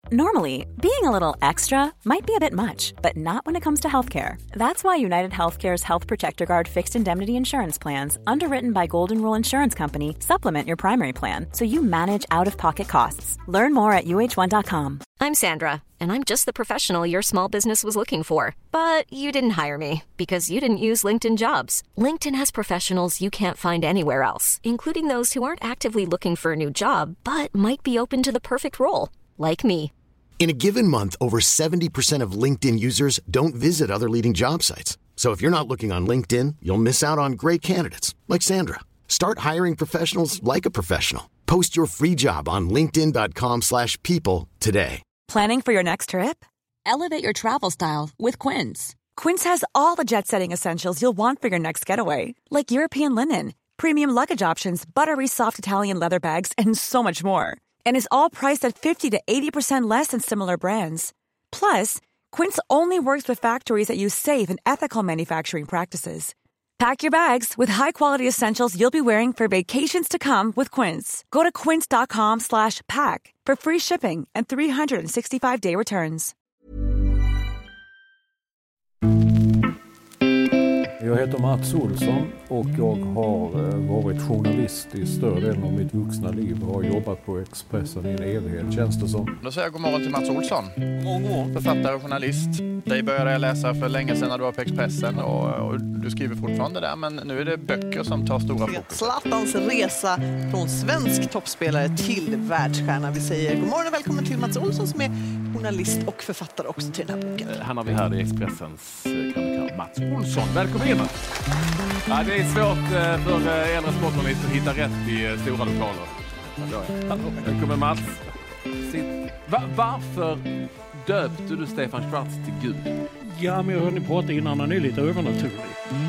Normally, being a little extra might be a bit much, but not when it comes to healthcare. That's why United Healthcare's Health Protector Guard fixed indemnity insurance plans, underwritten by Golden Rule Insurance Company, supplement your primary plan so you manage out-of-pocket costs. Learn more at uh1.com. I'm Sandra, and I'm just the professional your small business was looking for. But you didn't hire me because you didn't use LinkedIn Jobs. LinkedIn has professionals you can't find anywhere else, including those who aren't actively looking for a new job, but might be open to the perfect role, like me. In a given month, over 70% of LinkedIn users don't visit other leading job sites. So if you're not looking on LinkedIn, you'll miss out on great candidates like Sandra. Start hiring professionals like a professional. Post your free job on linkedin.com/people today. Planning for your next trip? Elevate your travel style with Quince. Quince has all the jet-setting essentials you'll want for your next getaway, like European linen, premium luggage options, buttery soft Italian leather bags, and so much more. And is all priced at 50 to 80% less than similar brands. Plus, Quince only works with factories that use safe and ethical manufacturing practices. Pack your bags with high-quality essentials you'll be wearing for vacations to come with Quince. Go to quince.com/pack for free shipping and 365-day returns. Jag heter Mats Olsson och jag har varit journalist i större delen av mitt vuxna liv och har jobbat på Expressen i en evighet, känns det som. Då säger jag god morgon till Mats Olsson. God morgon. Författare och journalist. Dig började jag läsa för länge sedan när du var på Expressen och du skriver fortfarande där, men nu är det böcker som tar stora fokus. Zlatans resa från svensk toppspelare till världsstjärna. Vi säger god morgon och välkommen till Mats Olsson som är journalist och författare också till den här boken. Han har vi här i Expressens krönikör Mats Olsson. Välkommen in! Ja, det är svårt för äldre sportjournalister att hitta rätt i stora lokaler. Välkommen Mats. Varför döpte du Stefan Schwarz till Gud? Ja, men jag hörde ni prata innan, han är lite övernaturlig.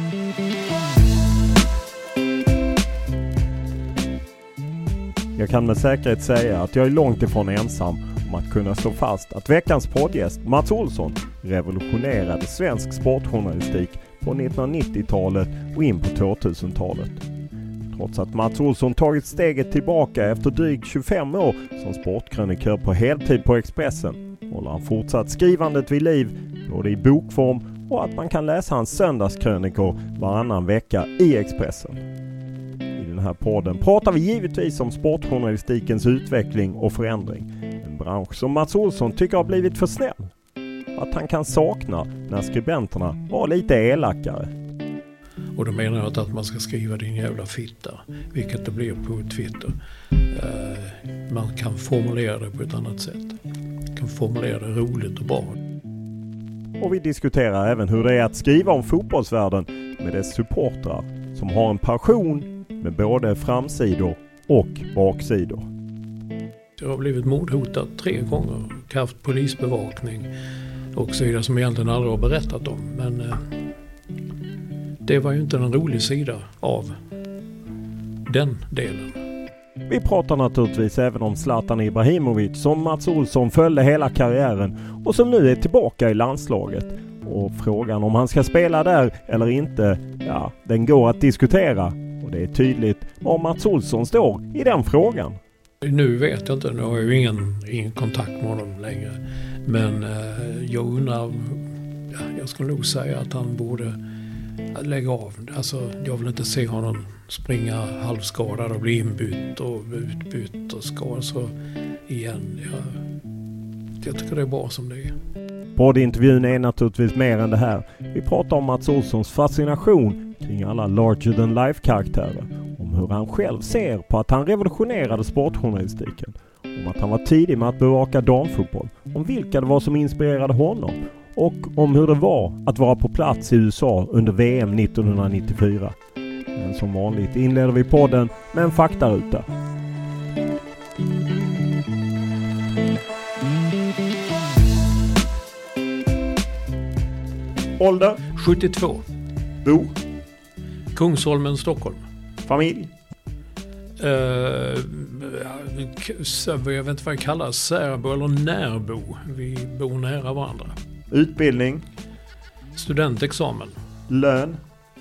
Jag kan med säkerhet säga att jag är långt ifrån ensam om att kunna slå fast att veckans poddgäst Mats Olsson revolutionerade svensk sportjournalistik på 1990-talet och in på 2000-talet. Trots att Mats Olsson tagit steget tillbaka efter drygt 25 år som sportkrönikör på heltid på Expressen håller han fortsatt skrivandet vid liv både i bokform och att man kan läsa hans söndagskrönikor varannan vecka i Expressen. I den här podden pratar vi givetvis om sportjournalistikens utveckling och förändring. En bransch som Mats Olsson tycker har blivit för snäll. Att han kan sakna när skribenterna var lite elakare. Och då menar jag att man ska skriva din jävla fitta, vilket det blir på Twitter. Man kan formulera det på ett annat sätt. Man kan formulera det roligt och bra. Och vi diskuterar även hur det är att skriva om fotbollsvärlden med dess supportrar som har en passion med både framsidor och baksidor. Jag har blivit mordhotad 3 gånger, haft polisbevakning och så vidare som jag egentligen aldrig har berättat om. Men det var ju inte en rolig sida av den delen. Vi pratar naturligtvis även om Zlatan Ibrahimovic som Mats Olsson följde hela karriären och som nu är tillbaka i landslaget. Och frågan om han ska spela där eller inte, ja, den går att diskutera. Och det är tydligt var Mats Olsson står i den frågan. Nu vet jag inte, nu har jag ju ingen kontakt med honom längre. Men jag undrar, jag skulle nog säga att han borde lägga av. Alltså, jag vill inte se honom springa halvskadad och bli inbytt och utbytt och skadad så igen. Jag tycker det är bra som det är. Poddintervjun är naturligtvis mer än det här. Vi pratar om Mats Olssons fascination kring alla larger-than-life-karaktärer. Om hur han själv ser på att han revolutionerade sportjournalistiken. Om att han var tidig med att bevaka damfotboll. Om vilka det var som inspirerade honom. Och om hur det var att vara på plats i USA under VM 1994. Men som vanligt inleder vi podden med en faktaruta. Ålder? 72. Bo? Kungsholmen, Stockholm. Familj? Jag vet inte vad det kallas, särbo eller närbo. Vi bor nära varandra. Utbildning? Studentexamen. Lön?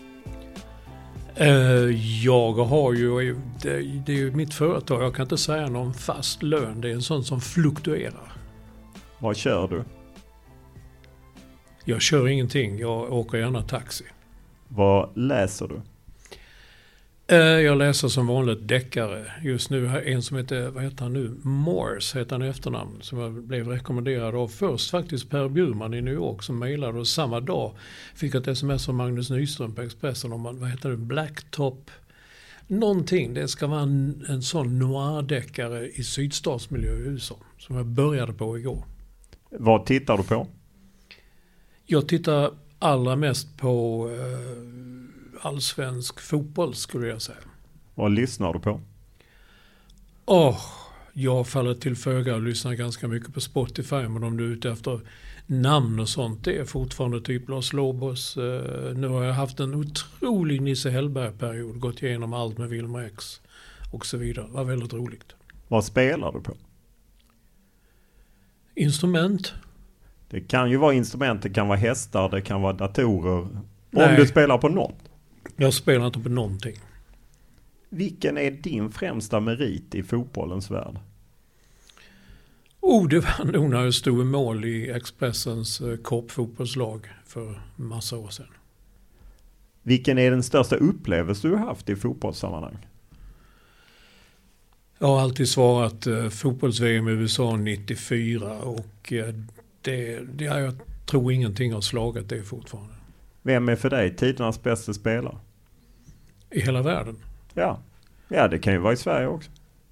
Jag har ju, det är ju mitt företag, jag kan inte säga någon fast lön, det är en sån som fluktuerar. Vad kör du? Jag kör ingenting. Jag åker gärna taxi. Vad läser du? Jag läser som vanligt deckare. Just nu har en som heter, vad heter han nu? Morse heter han i efternamn. Som jag blev rekommenderad av först faktiskt Per Bjurman i New York som mejlade. Och samma dag fick jag ett sms från Magnus Nyström på Expressen om, vad heter det, Blacktop någonting. Det ska vara en sån noir-deckare i sydstatsmiljö i USA. Som jag började på igår. Vad tittar du på? Jag tittar allra mest på allsvensk fotboll skulle jag säga. Vad lyssnar du på? Jag faller till föga och lyssnar ganska mycket på Spotify. Men om du är ute efter namn och sånt, det är fortfarande typ Lars Lobos. Nu har jag haft en otrolig Nisse Hellberg-period. Gått igenom allt med Wilmer X och så vidare. Det var väldigt roligt. Vad spelar du på? Instrument. Det kan ju vara instrument, det kan vara hästar, det kan vara datorer. Nej. Om du spelar på något. Jag spelar inte på någonting. Vilken är din främsta merit i fotbollens värld? Det var nog när jag stod i mål i Expressens korpfotbollslag för massa år sedan. Vilken är den största upplevelse du har haft i fotbollssammanhang? Jag har alltid svarat fotbolls-VM i USA 94 och jag tror ingenting har slagit det fortfarande. Vem är för dig tidernas bästa spelare? I hela världen? Ja, det kan ju vara i Sverige också.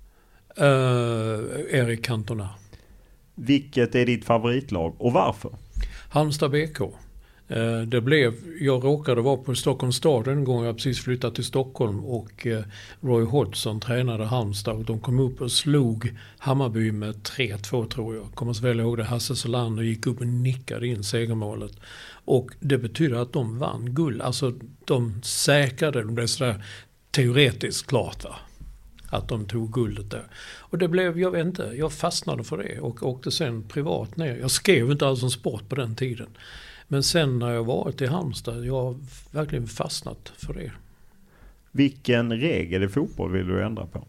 Erik Cantona. Vilket är ditt favoritlag och varför? Halmstad BK. Jag råkade vara på Stockholms stad en gång. Jag precis flyttat till Stockholm och Roy Hodgson tränade Halmstad och de kom upp och slog Hammarby med 3-2 tror jag. Kommer så väl ihåg det. Hasse Solander gick upp och nickade in segermålet. Och det betyder att de vann guld. Alltså de säkrade, de blev sådär teoretiskt klart va. Att de tog guldet där. Och det blev, jag vet inte, jag fastnade för det och åkte sen privat ner. Jag skrev inte alls om sport på den tiden. Men sen när jag varit i Halmstad, jag har verkligen fastnat för det. Vilken regel i fotboll vill du ändra på?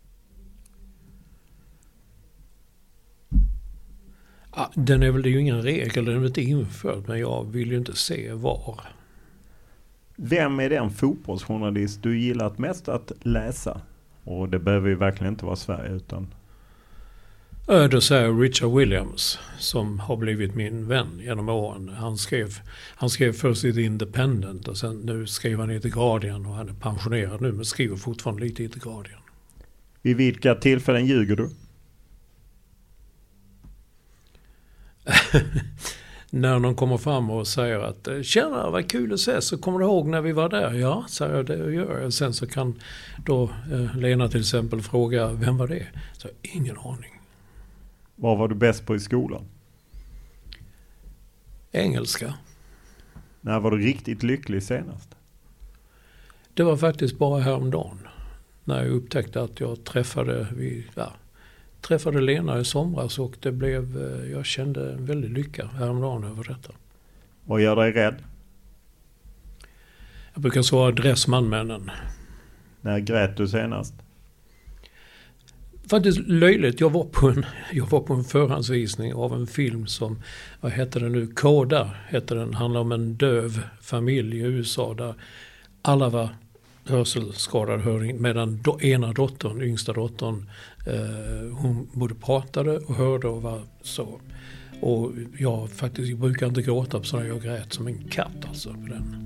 Det är ju ingen regel, den är inte införd, men jag vill ju inte se var. Vem är den fotbollsjournalist du gillat mest att läsa? Och det behöver ju verkligen inte vara Sverige utan... Då säger Richard Williams som har blivit min vän genom åren. Han skrev först i The Independent och sen nu skriver han i The Guardian och han är pensionerad nu men skriver fortfarande lite i The Guardian. Vid vilka tillfällen ljuger du? När någon kommer fram och säger att tjena vad kul att se, så kommer du ihåg när vi var där? Ja, så jag det gör jag. Sen så kan då Lena till exempel fråga vem var det? Så ingen aning. Vad var du bäst på i skolan? Engelska. När var du riktigt lycklig senast? Det var faktiskt bara häromdagen. När jag upptäckte att jag träffade Lena i somras och jag kände en väldigt lycka häromdagen över detta. Vad gör dig rädd? Jag brukar svara Dressmanmännen. När grät du senast? Faktiskt löjligt. Jag var på en förhandsvisning av en film som, vad heter den nu? Koda heter den. Handlar om en döv familj i USA där alla var hörselskadade medan ena dottern, yngsta dottern, hon både pratade och hörde och var så. Och jag brukar inte gråta på sådana, jag grät som en katt alltså på den.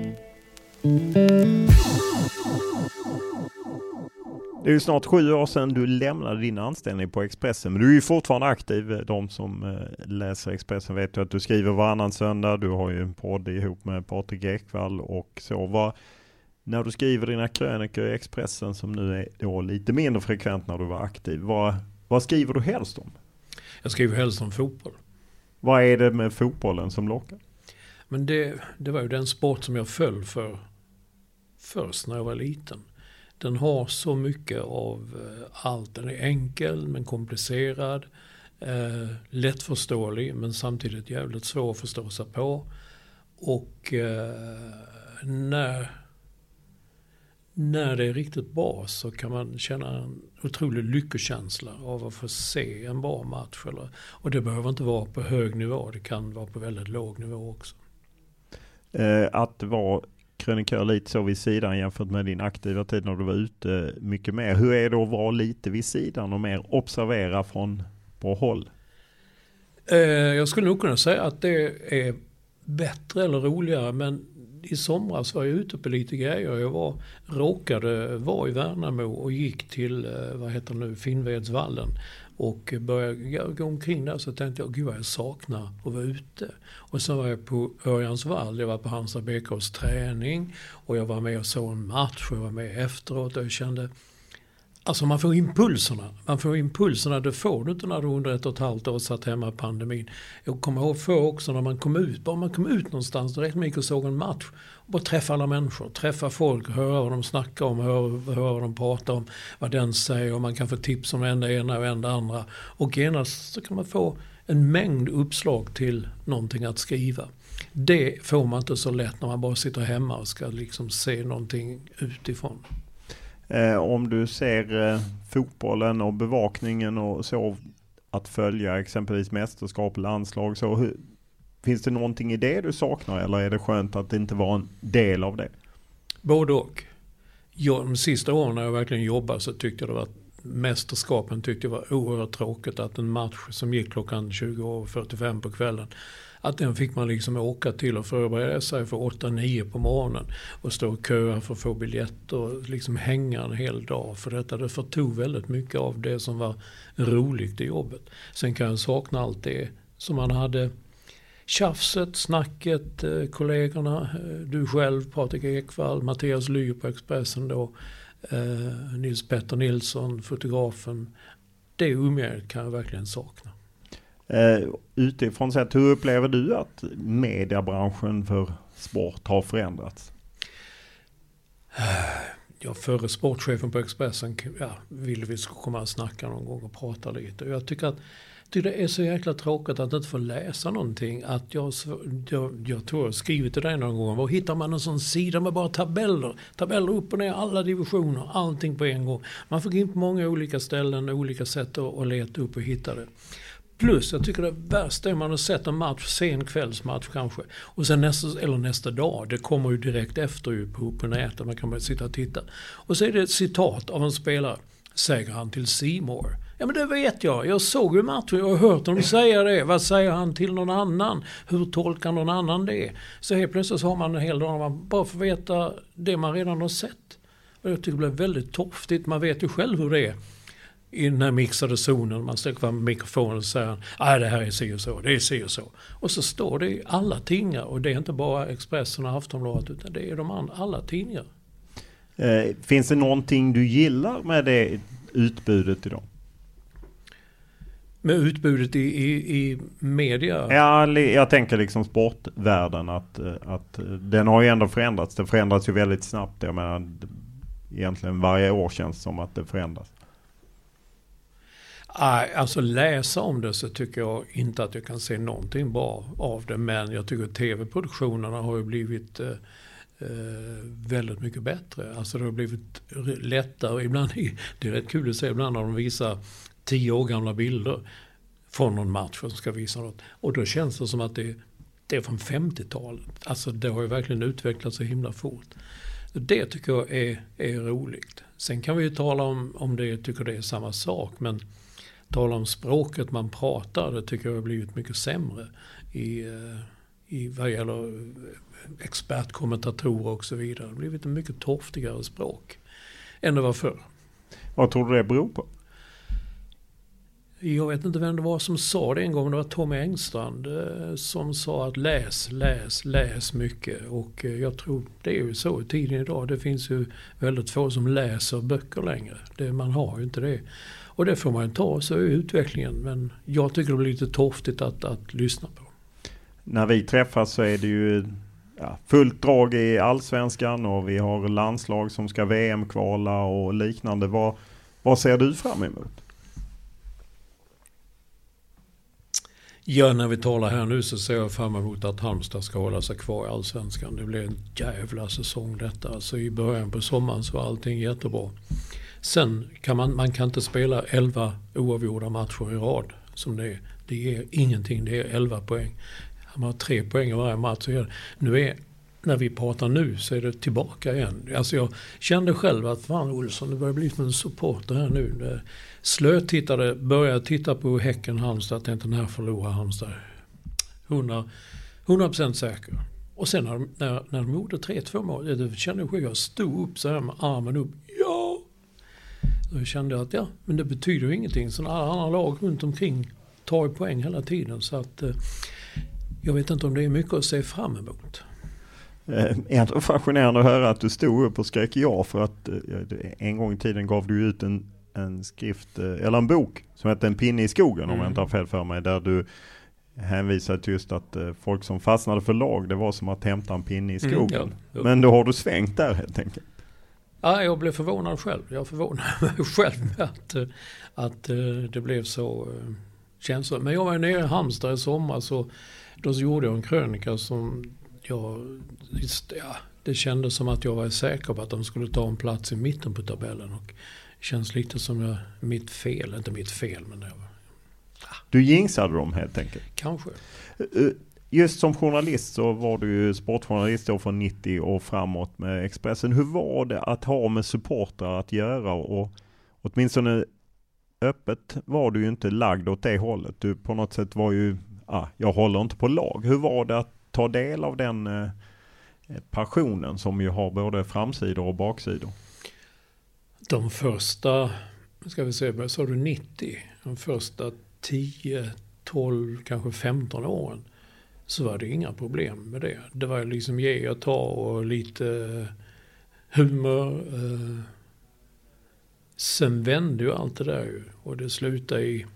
Det är ju snart 7 år sedan du lämnade din anställning på Expressen. Men du är ju fortfarande aktiv. De som läser Expressen vet ju att du skriver varannan söndag. Du har ju en podd ihop med Patrik Ekvall och så. När du skriver dina krönikor i Expressen som nu är då lite mindre frekvent när du var aktiv. Vad skriver du helst om? Jag skriver helst om fotboll. Vad är det med fotbollen som lockar? Men det var ju den sport som jag föll för först när jag var liten. Den har så mycket av allt. Den är enkel men komplicerad. Lättförståelig men samtidigt jävligt svår att förstå sig när det är riktigt bra så kan man känna en otrolig lyckokänsla av att få se en bra match. Och det behöver inte vara på hög nivå, det kan vara på väldigt låg nivå också. Att vara krönikör lite så vid sidan jämfört med din aktiva tid när du var ute mycket mer. Hur är det att vara lite vid sidan och mer observera från på håll? Jag skulle nog kunna säga att det är bättre eller roligare, men i somras var jag ute på lite grejer. Jag råkade vara i Värnamo och gick till Finnvedsvallen och började gå omkring där, så tänkte jag, gud vad jag saknar att vara ute. Och så var jag på Örjansvall, jag var på Halmstad BKs träning och jag var med och såg en match och jag var med efteråt och jag kände, alltså man får impulserna, det får du inte när du under 1,5 år satt hemma i pandemin. Jag kommer ihåg också när man kom ut, bara man kom ut någonstans direkt mycket och såg en match och bara träffa alla människor, träffa folk, höra vad de snackar om, höra vad de pratar om, vad den säger, och man kan få tips om en det ena och en det andra. Och genast så kan man få en mängd uppslag till någonting att skriva. Det får man inte så lätt när man bara sitter hemma och ska liksom se någonting utifrån. Om du ser fotbollen och bevakningen och så, att följa exempelvis mästerskap, landslag, så finns det någonting i det du saknar, eller är det skönt att det inte var en del av det? Både och. De sista åren när jag verkligen jobbade så tyckte jag det var mästerskapen tyckte jag var oerhört tråkigt, att en match som gick klockan 20:45 på kvällen, att den fick man liksom åka till och förbereda sig för 8-9 på morgonen och stå och köa för att få biljett och liksom hänga en hel dag för detta. Det förtog väldigt mycket av det som var roligt i jobbet. Sen kan jag sakna allt det som man hade, tjafset, snacket, kollegorna, du själv, Patrik Ekwall, Mattias Ly på Expressen då, Nils Petter Nilsson, fotografen. Det umgänget kan jag verkligen sakna. Utifrån sett, hur upplever du att mediebranschen för sport har förändrats? Ja, förre sportchefen på Expressen ville vi skulle komma och snacka någon gång och prata lite. Och jag tycker att det är så jäkla tråkigt att inte få läsa någonting. Att jag tror jag skrivit till dig någon gång. Var hittar man en sån sida med bara tabeller upp och ner, alla divisioner, allting på en gång. Man får gå in på många olika ställen, olika sätt att leta upp och hitta det. Plus, jag tycker det värsta är man har sett en match, sen kvällsmatch kanske. Och sen nästa dag, det kommer ju direkt efter ju på nätet, man kan bara sitta och titta. Och så är det ett citat av en spelare, säger han till C More. Ja, men det vet jag såg ju matchen, jag har hört dem säga det. Vad säger han till någon annan? Hur tolkar någon annan det? Så helt plötsligt så har man en hel dag man bara får veta det man redan har sett. Och jag tycker det blir väldigt torftigt, man vet ju själv hur det är. I den här mixade zonen, man ställer fram mikrofonen och säger det här är si och så, det är si och så. Och så står det i alla tidningar, och det är inte bara Expressen och Aftonbladet, utan det är alla tidningar. Finns det någonting du gillar med det utbudet idag? Med utbudet i media? Ja, jag tänker liksom sportvärlden, att den har ju ändå förändrats. Det förändras ju väldigt snabbt. Jag menar, egentligen varje år känns som att det förändras. Alltså läsa om det så tycker jag inte att jag kan se någonting bra av det, men jag tycker att tv-produktionerna har ju blivit väldigt mycket bättre. Alltså det har blivit lättare. Ibland, det är rätt kul att se ibland när de visar 10 år gamla bilder från någon match som ska visa något. Och då känns det som att det är från 50-talet. Alltså det har ju verkligen utvecklats så himla fort. Det tycker jag är roligt. Sen kan vi ju tala om det, tycker det är samma sak, men tala om språket man pratar, det tycker jag har blivit mycket sämre i vad gäller expertkommentatorer och så vidare. Det har blivit en mycket torftigare språk än det var förr. Vad tror du det beror på? Jag vet inte vem det var som sa det en gång, det var Tommy Engstrand som sa att läs mycket, och jag tror det är ju så i tiden idag. Det finns ju väldigt få som läser böcker längre. Man har ju inte det. Och det får man ta, så är utvecklingen. Men jag tycker det blir lite torftigt att lyssna på. När vi träffas så är det ju fullt drag i allsvenskan, och vi har landslag som ska VM-kvala och liknande. Vad ser du fram emot? Ja, när vi talar här nu så ser jag fram emot att Halmstad ska hålla sig kvar i Allsvenskan. Det blir en jävla säsong detta. Alltså i början på sommaren så var allting jättebra. Sen kan man kan inte spela 11 oavgjorda matcher i rad som det är. Det ger ingenting, det är 11 poäng. Man har 3 poäng i varje match. När vi pratar nu så är det tillbaka igen. Alltså jag kände själv att fan Olsson, det börjar bli en supporter här nu. Slötittade, började titta på Häcken Halmstad, tänkte när förlorar Halmstad. 100% säker. Och sen när de gjorde 3-2 mål, det kände jag själv, jag stod upp så här med armen upp. Ja! Då kände jag att men det betyder ingenting. Så alla andra lag runt omkring tar poäng hela tiden. Så att jag vet inte om det är mycket att se fram emot. Ändå fascinerande att höra att du stod upp och skrek ja, för att en gång i tiden gav du ut en skrift eller en bok som heter En pinne i skogen, om jag inte har fel för mig, där du hänvisade till just att folk som fastnade för lag, det var som att hämta en pinne i skogen. Ja. Men då har du svängt där helt enkelt. Ja, jag blev förvånad själv. Jag förvånade mig själv med att det blev så känsligt. Men jag var nere i Halmstad i sommar, så då gjorde jag en krönika som det kändes som att jag var säker på att de skulle ta en plats i mitten på tabellen, och det känns lite som mitt fel, inte mitt fel, men det var... Du jinxade dem helt enkelt. Kanske. Just som journalist så var du ju sportjournalist då från 90 och framåt med Expressen. Hur var det att ha med supportrar att göra, och åtminstone öppet var du ju inte lagd åt det hållet. Du på något sätt var ju, jag håller inte på lag. Hur var det att ta del av den passionen som ju har både framsidor och baksidor? De första, ska vi se, så du 90, de första 10, 12, kanske 15 åren så var det inga problem med det. Det var liksom ge och ta och lite humor. Sen vände ju allt det där ju, och det slutade i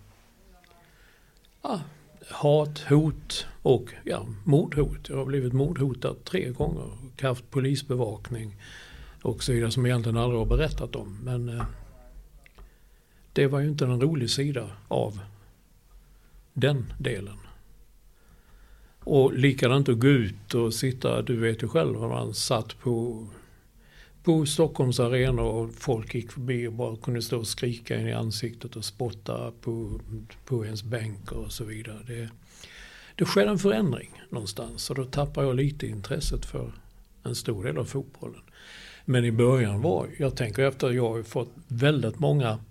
hat, hot och mordhot. Jag har blivit mordhotad 3 gånger och haft polisbevakning och så vidare som jag egentligen aldrig har berättat om. Men det var ju inte en rolig sida av den delen. Och likadant att gå ut och sitta, du vet ju själv, när man satt på Stockholms arena och folk gick förbi och bara kunde stå och skrika in i ansiktet och spotta på ens bänk och så vidare. Det skedde en förändring någonstans, och då tappade jag lite intresset för en stor del av fotbollen. Men i början jag tänker efter att jag har fått väldigt många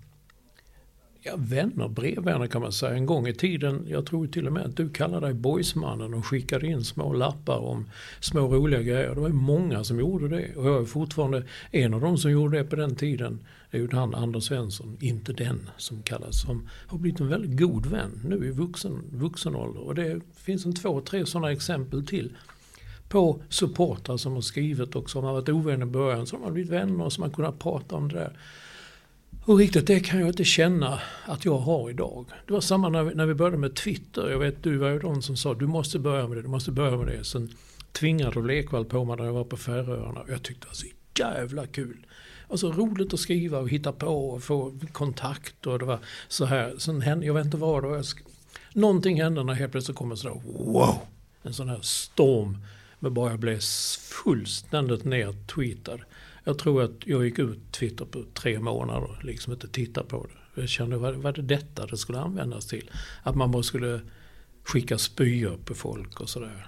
vänner, brevvänner kan man säga. En gång i tiden, jag tror till och med att du kallade dig boysmannen och skickade in små lappar om små roliga grejer. Det var många som gjorde det, och jag är fortfarande en av dem som gjorde det på den tiden. Det är ju han Anders Svensson, inte den som kallas, som har blivit en väldigt god vän nu i vuxen ålder. Och det finns 2-3 sådana exempel till på supportrar som har skrivit och som har varit ovänner i början, som har blivit vänner och som har kunnat prata om det där. Och riktigt, det kan jag inte känna att jag har idag. Det var samma när vi började med Twitter. Jag vet, du var ju de som sa du måste börja med det. Sen tvingade Lekwall på mig när jag var på Färöarna. Jag tyckte det var så jävla kul. Alltså roligt att skriva och hitta på och få kontakt. Och det var så här. Sen hände, jag vet inte vad det var. Någonting hände när helt plötsligt kommer så wow! En sån här storm. Men bara jag blev fullständigt nedtweetad. Jag tror att jag gick ut Twitter på 3 månader och liksom inte titta på det. Jag kände, vad det detta det skulle användas till? Att man bara skulle skicka spyor på folk och sådär.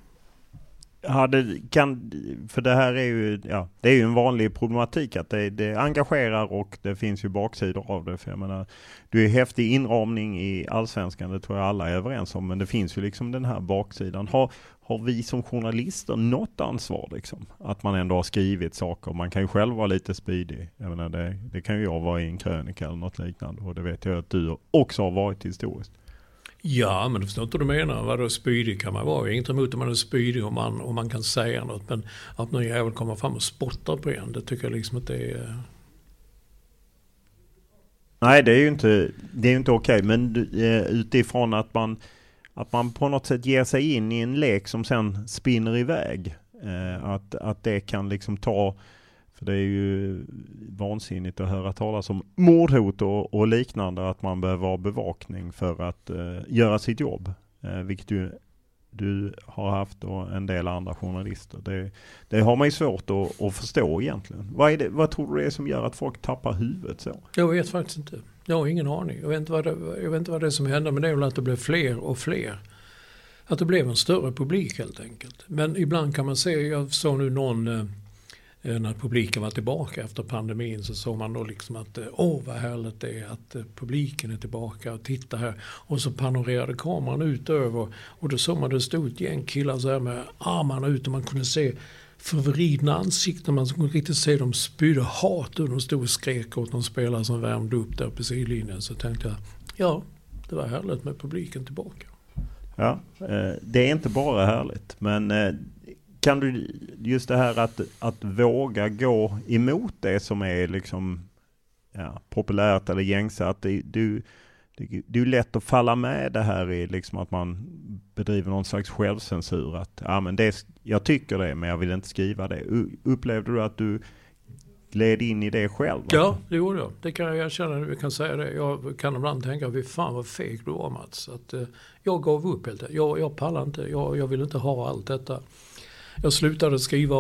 Ja, för det här är ju, det är ju en vanlig problematik att det engagerar, och det finns ju baksidor av det. För jag menar, du är häftig inramning i Allsvenskan, det tror jag alla är överens om, men det finns ju liksom den här baksidan. Har vi som journalister något ansvar liksom? Att man ändå har skrivit saker. Man kan ju själv vara lite spydig. Jag menar, det kan ju jag vara i en krönika eller något liknande, och det vet jag att du också har varit historiskt. Ja, men du förstår inte vad du menar. Vadå spydig kan man vara? Inget emot om man är spydig om man kan säga något. Men att någon jävel kommer fram och spottar på en, det tycker jag liksom att det är... Nej, det är ju inte okej. Men utifrån att man på något sätt ger sig in i en lek som sen spinner iväg. Att det kan liksom ta... För det är ju vansinnigt att höra talas om mordhot och liknande, att man behöver ha bevakning för att göra sitt jobb. vilket du har haft och en del andra journalister. Det har man ju svårt att förstå egentligen. Vad tror du det är som gör att folk tappar huvudet så? Jag vet faktiskt inte. Jag har ingen aning. Jag vet inte vad det är som händer, men det är väl att det blev fler och fler. Att det blev en större publik helt enkelt. Men ibland kan man se, jag såg nu när publiken var tillbaka efter pandemin, så såg man då liksom att vad härligt det är att publiken är tillbaka och titta här. Och så panorerade kameran ut över och då såg man det stod ett gäng killar så här med armarna ut och man kunde se förvridna ansikten. Man kunde riktigt se dem spydde hat och de stod och skrek åt de spelare som värmde upp där på sidlinjen. Så tänkte jag, ja, det var härligt med publiken tillbaka. Ja, det är inte bara härligt, men kan du just det här att våga gå emot det som är liksom populärt eller gängse, att det är lätt att falla med det här i liksom att man bedriver någon slags självcensur, att jag tycker det men jag vill inte skriva det. Upplevde du att du gled in i det själv? Ja, det gjorde jag. Det kan jag känna, vi kan säga det. Jag kan ibland tänka, vi fan vad feg du var, Mats. Att, jag gav upp helt. Jag pallar inte. Jag vill inte ha allt detta. Jag slutade skriva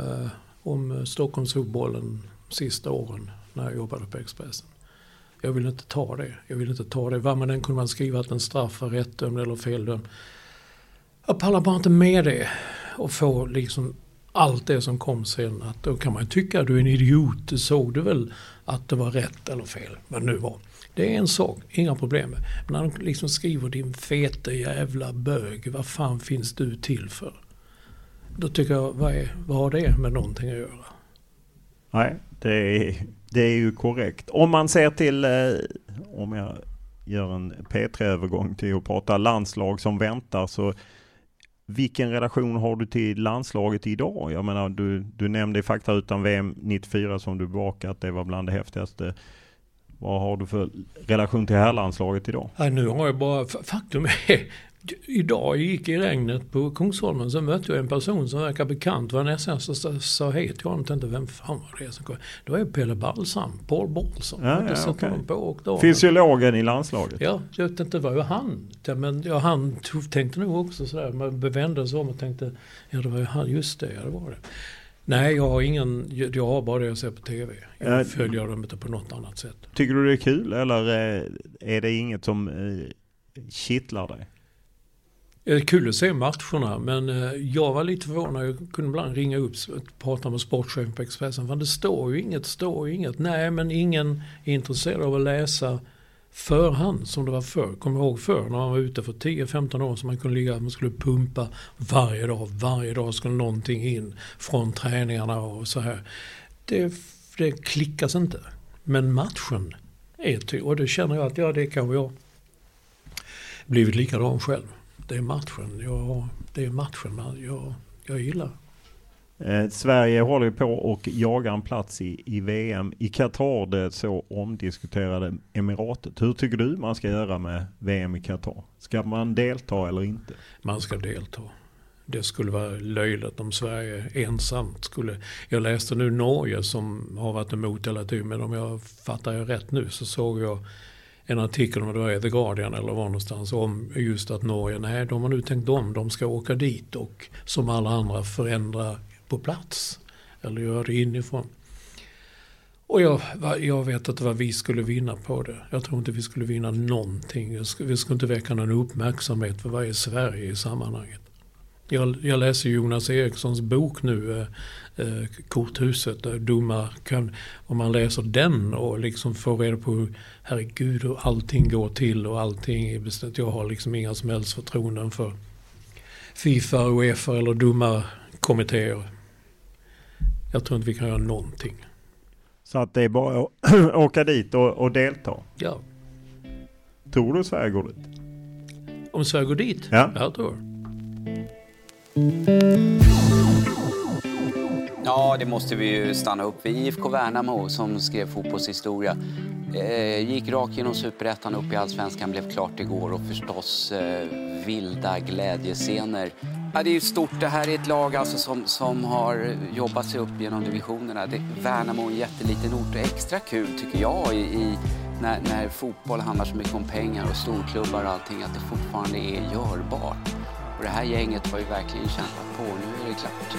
om Stockholmsfotbollen sista åren när jag jobbade på Expressen. Jag vill inte ta det. Vad man än kunde man skriva att en straff var rättdömd eller feldömd. Jag pallar bara inte med det och få liksom allt det som kom sen. Att då kan man tycka att du är en idiot. Du såg du väl att det var rätt eller fel. Men nu var. Det är en sak, inga problem. Men när de liksom skriver din feta jävla bög, vad fan finns du till för? Då tycker jag, vad har det med någonting att göra? Nej, det är ju korrekt. Om man ser till, om jag gör en P3-övergång till att prata landslag som väntar, så vilken relation har du till landslaget idag? Jag menar, du nämnde i Fakta utan VM 94 som du bevakade att det var bland det häftigaste. Vad har du för relation till herrlandslaget idag? Ja, nu har jag bara, faktum är, idag gick i regnet på Kungsholmen så mötte jag en person som verkar bekant. Var nästan så sa hej till honom, tänkte vem fan var det som kom? Det var ju Pelle Balsam, Paul Balsam. Okay. På fysiologen i landslaget. Ja, jag tänkte det var ju han. Men han tänkte nog också sådär. Man bevände sig om och tänkte, ja det var ju han, just det, ja det var det. Nej, jag har bara det jag ser på tv. Jag följer dem inte på något annat sätt. Tycker du det är kul eller är det inget som kittlar dig? Det är kul att se matcherna, men jag var lite förvånad. Jag kunde ibland ringa upp och prata med sportchefen på Expressen. För det står ju inget. Nej, men ingen är intresserad av att läsa förhand som det var förr. Kommer ihåg förr när man var ute för 10-15 år så man skulle pumpa varje dag skulle någonting in från träningarna och så här. Det klickas inte. Men matchen är och det känner jag att det kan jag blivit likadan själv. Det är matchen jag gillar. Sverige håller på och jagar en plats i VM. I Qatar, det så omdiskuterade emiratet. Hur tycker du man ska göra med VM i Qatar? Ska man delta eller inte? Man ska delta. Det skulle vara löjligt om Sverige ensamt skulle. Jag läste nu Norge som har varit emot hela tiden, men om jag fattar rätt nu så såg jag en artikel om det var The Guardian eller var någonstans om just att Norge, de har nu tänkt de ska åka dit och som alla andra förändra på plats eller göra det inifrån. Och jag vet att vad vi skulle vinna på det. Jag tror inte vi skulle vinna någonting. Vi skulle inte väcka någon uppmärksamhet för vad är Sverige i sammanhanget. Jag läser Jonas Erikssons bok nu, Korthuset, om man läser den och liksom får reda på hur, herregud, och allting går till och allting är bestämt. Jag har liksom inga som helst förtroenden för FIFA, UEFA eller dumma kommittéer. Jag tror inte vi kan göra någonting. Så att det är bara att åka dit och delta? Ja. Tror du Sverige går dit? Om Sverige går dit? Ja. Jag tror. Ja, det måste vi ju stanna upp vid. IFK Värnamo som skrev fotbollshistoria gick rakt genom Superettan upp i Allsvenskan, blev klart igår och förstås vilda glädjescener. Ja, det är ju stort. Det här är ett lag alltså som har jobbat sig upp genom divisionerna. Värnamo är en jätteliten ort och extra kul tycker jag i när fotboll handlar så mycket om pengar och storklubbar och allting, att det fortfarande är görbart. Och det här gänget har ju verkligen kämpat på. Nu är det klart.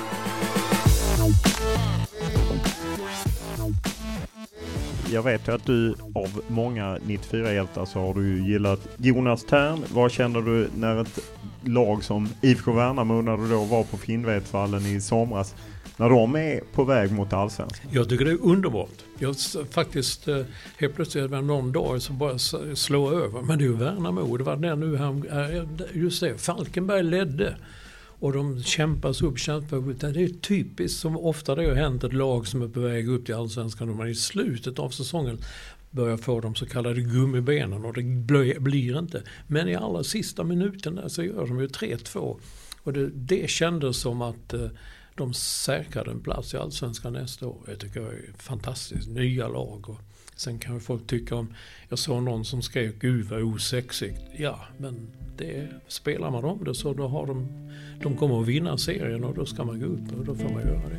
Jag vet ju att du av många 94-hjältar så har du gillat Jonas Thern. Vad känner du när ett lag som IFK Värnamo, när du då var på Finnvedsvallen i somras, när de är på väg mot allsvenskan? Jag tycker det är underbart. Jag faktiskt helt plötsligt någon dag så bara slå över. Men det är ju Värnamo. Det var där nu just det. Falkenberg ledde. Och de kämpas upp. Det är typiskt som ofta det har hänt ett lag som är på väg upp till allsvenskan. Och man i slutet av säsongen börjar få de så kallade gummibenen. Och det blir inte. Men i allra sista minuten där så gör de ju 3-2. Och det kändes som att de säkrade en plats i allsvenskan nästa år. Jag tycker det är fantastiskt. Nya lag. Och sen kan folk tycka om... Jag såg någon som skrev gud vad osexigt. Ja, men det spelar man om det så då har de kommer att vinna serien och då ska man gå upp och då får man göra det.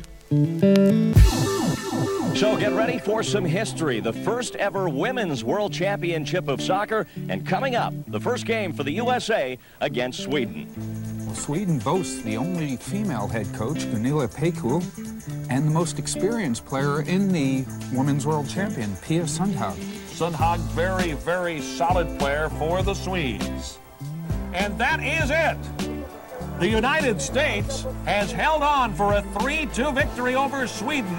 So get ready for some history. The first ever Women's World Championship of Soccer, and coming up, the first game for the USA against Sweden. Well, Sweden boasts the only female head coach, Gunilla Pekul, and the most experienced player in the Women's World Champion, Pia Sundhage. Sundhage, very, very solid player for the Swedes. And that is it. The United States has held on for a 3-2 victory over Sweden.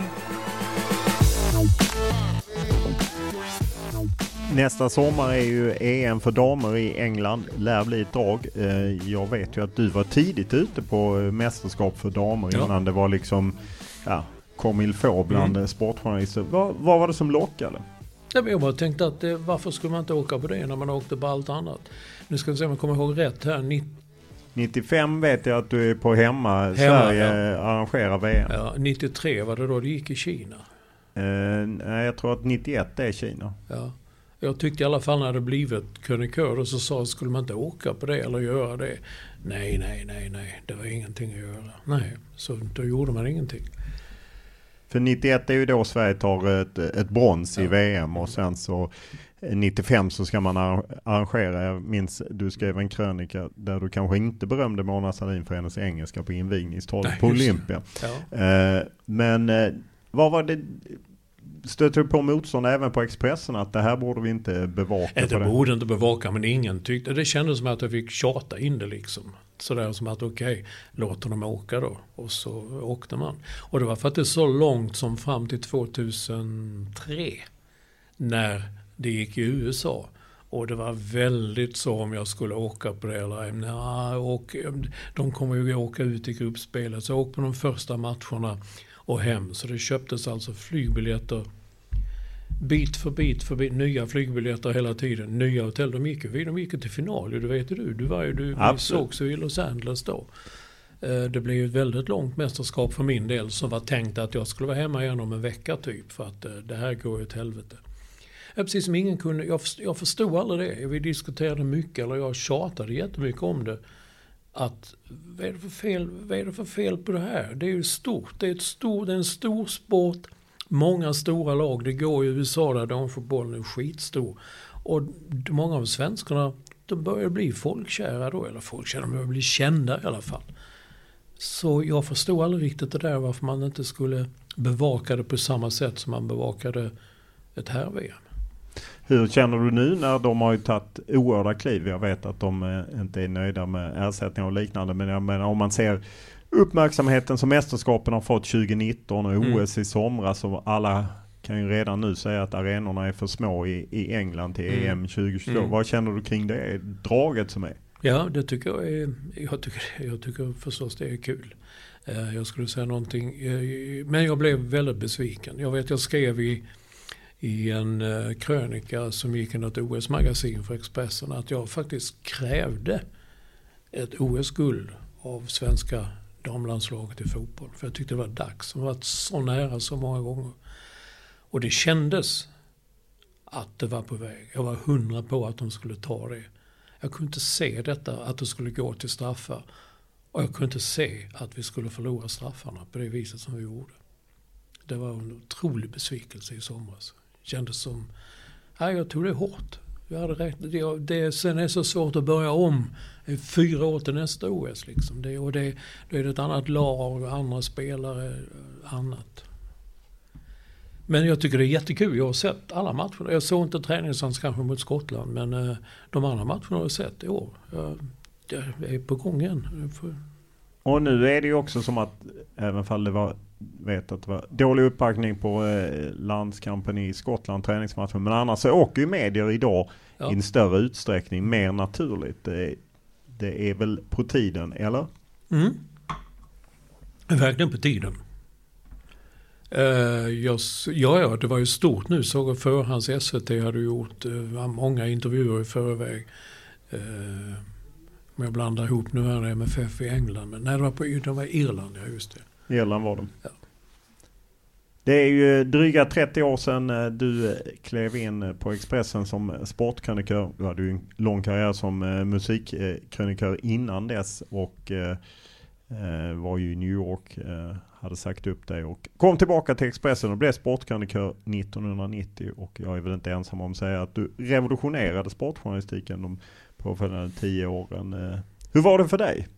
Nästa sommar är ju EM för damer i England. Lär bli ett drag. Jag vet ju att du var tidigt ute på mästerskap för damer innan det var liksom comme il faut bland sportjournalister. Vad var det som lockade? Jag bara tänkte att varför skulle man inte åka på det när man åkte på allt annat? Nu ska vi se om jag kommer ihåg rätt här. 95 vet jag att du är på hemma Sverige arrangerar VM. Ja, 93 var det då det gick i Kina. Nej, jag tror att 91 är Kina. Ja. Jag tyckte i alla fall när det blivit krönikör och så sa skulle man inte åka på det eller göra det. Nej, det var ingenting att göra. Nej, så då gjorde man ingenting. För 91 är ju då Sverige tar ett brons i VM och sen så 95 så ska man arrangera. Jag minns du skrev en krönika där du kanske inte berömde Mona Sahlin för hennes engelska på invigningstal på Olympia. Ja. Men vad var det? Stöter du på motstånd även på Expressen att det här borde vi inte bevaka? Det borde inte bevaka, men ingen tyckte. Det kändes som att jag fick tjata in det liksom. Sådär som att okej, låter dem åka då. Och så åkte man. Och det var faktiskt så långt som fram till 2003 när det gick i USA. Och det var väldigt så om jag skulle åka på det eller och de kommer ju åka ut i gruppspelet. Så jag åkte på de första matcherna och hem. Så det köptes alltså flygbiljetter bit för bit, nya flygbiljetter hela tiden. Nya hotell, de gick ju till final, det vet du. Du såg så i Los Angeles då. Det blev ett väldigt långt mästerskap för min del som var tänkt att jag skulle vara hemma igen om en vecka typ för att det här går ju ett helvete. Precis som ingen kunde, jag förstod aldrig det. Vi diskuterade mycket, eller jag tjatade jättemycket om det. Att vad är det för fel på det här? Det är ju stort. Det är en stor sport. Många stora lag. Det går i USA där damfotbollen är skitstor. Och många av svenskarna, de börjar bli folkkära då. Eller folkkära, de börjar bli kända i alla fall. Så jag förstod aldrig riktigt det där varför man inte skulle bevaka det på samma sätt som man bevakade ett här-VM. Hur känner du nu när de har ju tagit oerhörda kliv? Jag vet att de inte är nöjda med ersättningar och liknande. Men jag menar, om man ser uppmärksamheten som mästerskapen har fått 2019 och OS i somras, så alla kan ju redan nu säga att arenorna är för små i England till EM 2022. Vad känner du kring det draget som är? Ja, det tycker jag tycker förstås det är kul. Jag skulle säga någonting, men jag blev väldigt besviken. Jag skrev i en krönika som gick i något OS-magasin för Expressen att jag faktiskt krävde ett OS-guld av svenska damlandslaget i fotboll. För jag tyckte det var dags. Det har varit så nära så många gånger. Och det kändes att det var på väg. Jag var 100 på att de skulle ta det. Jag kunde inte se detta, att det skulle gå till straffar. Och jag kunde inte se att vi skulle förlora straffarna på det viset som vi gjorde. Det var en otrolig besvikelse i somras. Det kändes som Ja, jag tog det hårt. Jag hade rätt. Sen är det så svårt att börja om 4 år till nästa OS. Liksom. Det är ett annat lag och andra spelare, annat. Men jag tycker det är jättekul. Jag har sett alla matcher. Jag såg inte träningssans kanske mot Skottland, men de andra matcherna har jag sett i år. Jag är på gång igen. Och nu är det ju också som att, även fall det var, vet att det var dålig uppbackning på landskampen i Skottland, träningsmatchen, men annars så åker ju medier idag i en större utsträckning, mer naturligt. Det är väl på tiden, eller? Verkligen på tiden. Det var ju stort nu. Såg förhands SVT hade gjort många intervjuer i förväg. Om jag blandar ihop nu här MFF i England. Men nej, det var Irland, ja just det. Irland var de. Ja. Det är ju dryga 30 år sedan du klev in på Expressen som sportkrönikör. Du hade ju en lång karriär som musikkrönikör innan dess och var ju i New York, hade sagt upp dig och kom tillbaka till Expressen och blev sportkrönikör 1990. Och jag är väl inte ensam om att säga att du revolutionerade sportjournalistiken de påföljande 10 åren. Hur var det för dig?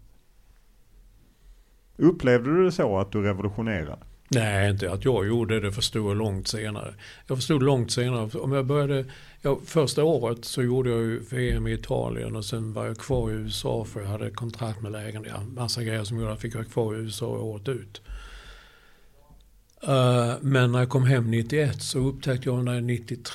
Upplevde du det så att du revolutionerade? Nej, inte att jag gjorde det, förstod jag långt senare. Jag förstod långt senare. Om jag började, första året så gjorde jag ju VM i Italien och sen var jag kvar i USA för jag hade kontrakt med lägen. Ja, massa grejer som gjorde att jag fick vara kvar i USA året ut. Men när jag kom hem 91 så upptäckte jag när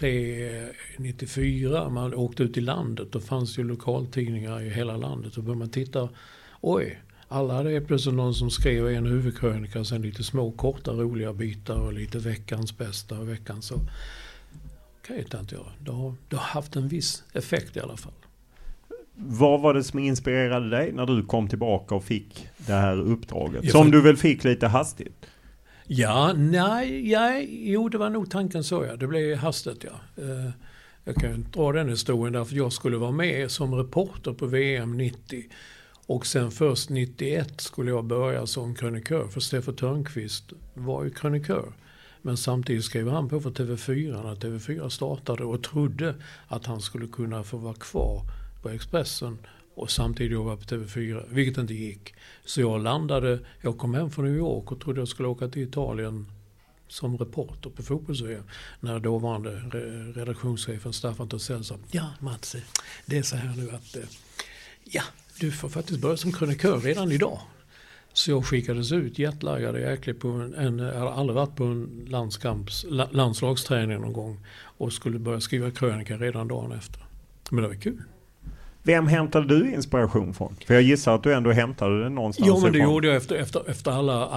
93-94 man åkte ut i landet. Då fanns ju lokaltidningar i hela landet. Och började man titta, alla hade plötsligt någon som skrev en huvudkrönika och sen lite små, korta, roliga bitar och lite veckans bästa och veckans så. Okej, tänkte jag. Det har haft en viss effekt i alla fall. Vad var det som inspirerade dig när du kom tillbaka och fick det här uppdraget? Som du väl fick lite hastigt? Jo, det var nog tanken så, ja. Det blev hastigt, ja. Jag kan dra den historien därför jag skulle vara med som reporter på VM 90. Och sen först 91 skulle jag börja som krönikör. För Steffo Törnqvist var ju krönikör. Men samtidigt skrev han på för TV4 när TV4 startade och trodde att han skulle kunna få vara kvar på Expressen och samtidigt jobba på TV4, vilket inte gick. Så jag kom hem från New York och trodde jag skulle åka till Italien som reporter på fotbolls-VM. När dåvarande redaktionschefen Staffan Torssell sa, ja Mats, det är så här nu att du får faktiskt börja som krönikör redan idag. Så jag skickades ut jetlaggade jäkligt på jag hade aldrig varit på en landslagsträning någon gång och skulle börja skriva krönika redan dagen efter. Men det var kul. Vem hämtade du inspiration från? För jag gissar att du ändå hämtade det någonstans. Ja, men det gjorde jag efter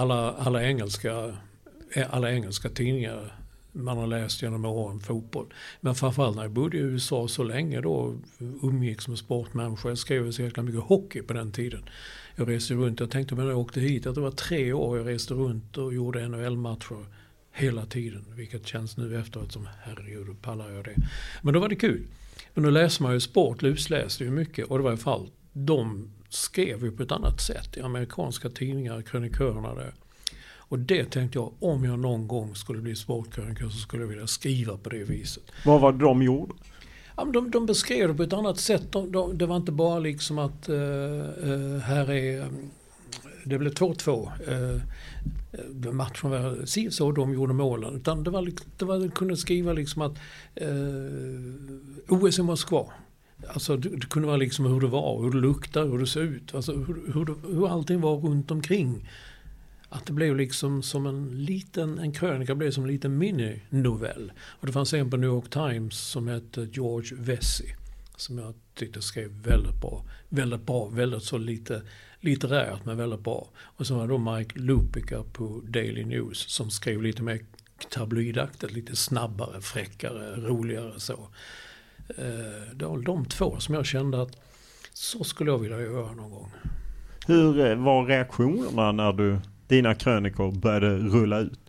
alla engelska tidningar man har läst genom åren fotboll. Men framförallt när jag bodde i USA så länge då umgicks med sportmänniskor. Jag skrev så jäkla mycket hockey på den tiden. Jag reste runt, jag tänkte när jag åkte hit att det var 3 år jag reste runt och gjorde NHL-matcher hela tiden. Vilket känns nu efteråt som herregud, pallar jag det. Men då var det kul. Men då läser man ju sport, lusläste ju mycket och det var i alla fall, de skrev ju på ett annat sätt i amerikanska tidningar, krönikörerna där. Och det tänkte jag, om jag någon gång skulle bli sportkrönikör så skulle jag vilja skriva på det viset. Vad var det de gjorde? Ja, men de beskrev det på ett annat sätt. Det var inte bara liksom att här är... Det blev 2-2. Matchen var så de gjorde målen. Utan det var kunde skriva liksom att OS i Moskva. Alltså det kunde vara liksom hur det var, hur det luktade, hur det såg ut. Alltså hur allting var runt omkring. Att det blev liksom som en krönika blev som en liten mini-novell. Och det fanns en på New York Times som hette George Vesey. Som jag tyckte skrev väldigt bra, väldigt så lite litterärt men väldigt bra. Och så var då Mike Lupica på Daily News som skrev lite mer tabloidaktigt, lite snabbare, fräckare, roligare så. Det var de 2 som jag kände att så skulle jag vilja göra någon gång. Hur var reaktionerna när dina krönikor började rulla ut?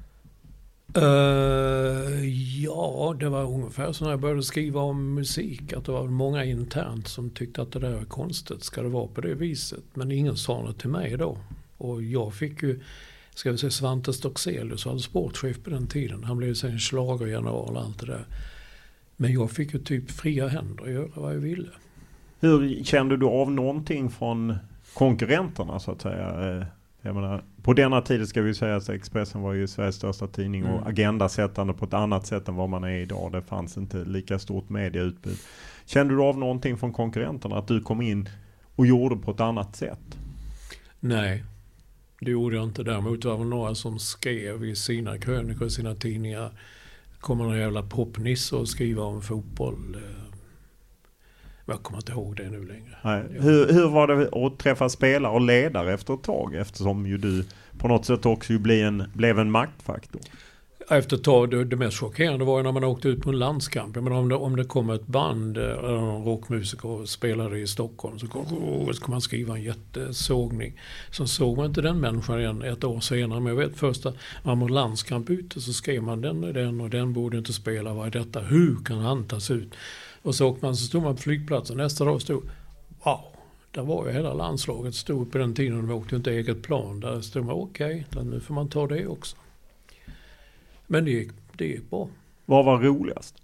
Ja, det var ungefär så när jag började skriva om musik. Att det var många internt som tyckte att det där är konstigt. Ska det vara på det viset? Men ingen sa något till mig då. Och jag fick ju, ska vi säga, Svante Stockselius, alltså sportchef på den tiden. Han blev sen schlagergeneral och allt det där. Men jag fick ju typ fria händer att göra vad jag ville. Hur kände du av någonting från konkurrenterna så att säga? Jag menar, på denna tiden ska vi säga att Expressen var ju Sveriges största tidning och agendasättande på ett annat sätt än vad man är idag. Det fanns inte lika stort medieutbud. Kände du av någonting från konkurrenterna att du kom in och gjorde på ett annat sätt? Nej, det gjorde jag inte. Däremot var det några som skrev i sina krönikor, i sina tidningar. Kommer några jävla popnisse och skriva om fotboll. Jag kommer inte ihåg det nu längre. Nej. Hur var det att träffa spelare och ledare efter ett tag? Eftersom ju du på något sätt också blev en maktfaktor. Efter ett tag, det mest chockerande var ju när man åkte ut på en landskamp. Men om det kom ett band, en rockmusiker och spelade i Stockholm så kom man skriva en jättesågning. Så såg man inte den människan igen ett år senare. Men jag vet först att man var landskamp ute så skrev man den och den borde inte spela. Vad är detta? Hur kan han tas ut? Och så åkte man, så stod man på flygplatsen. Nästa dag stod, wow, där var ju hela landslaget. Stod på den tiden, de åkte inte eget plan. Där stod man, okej, nu får man ta det också. Men det gick bra. Vad var roligast?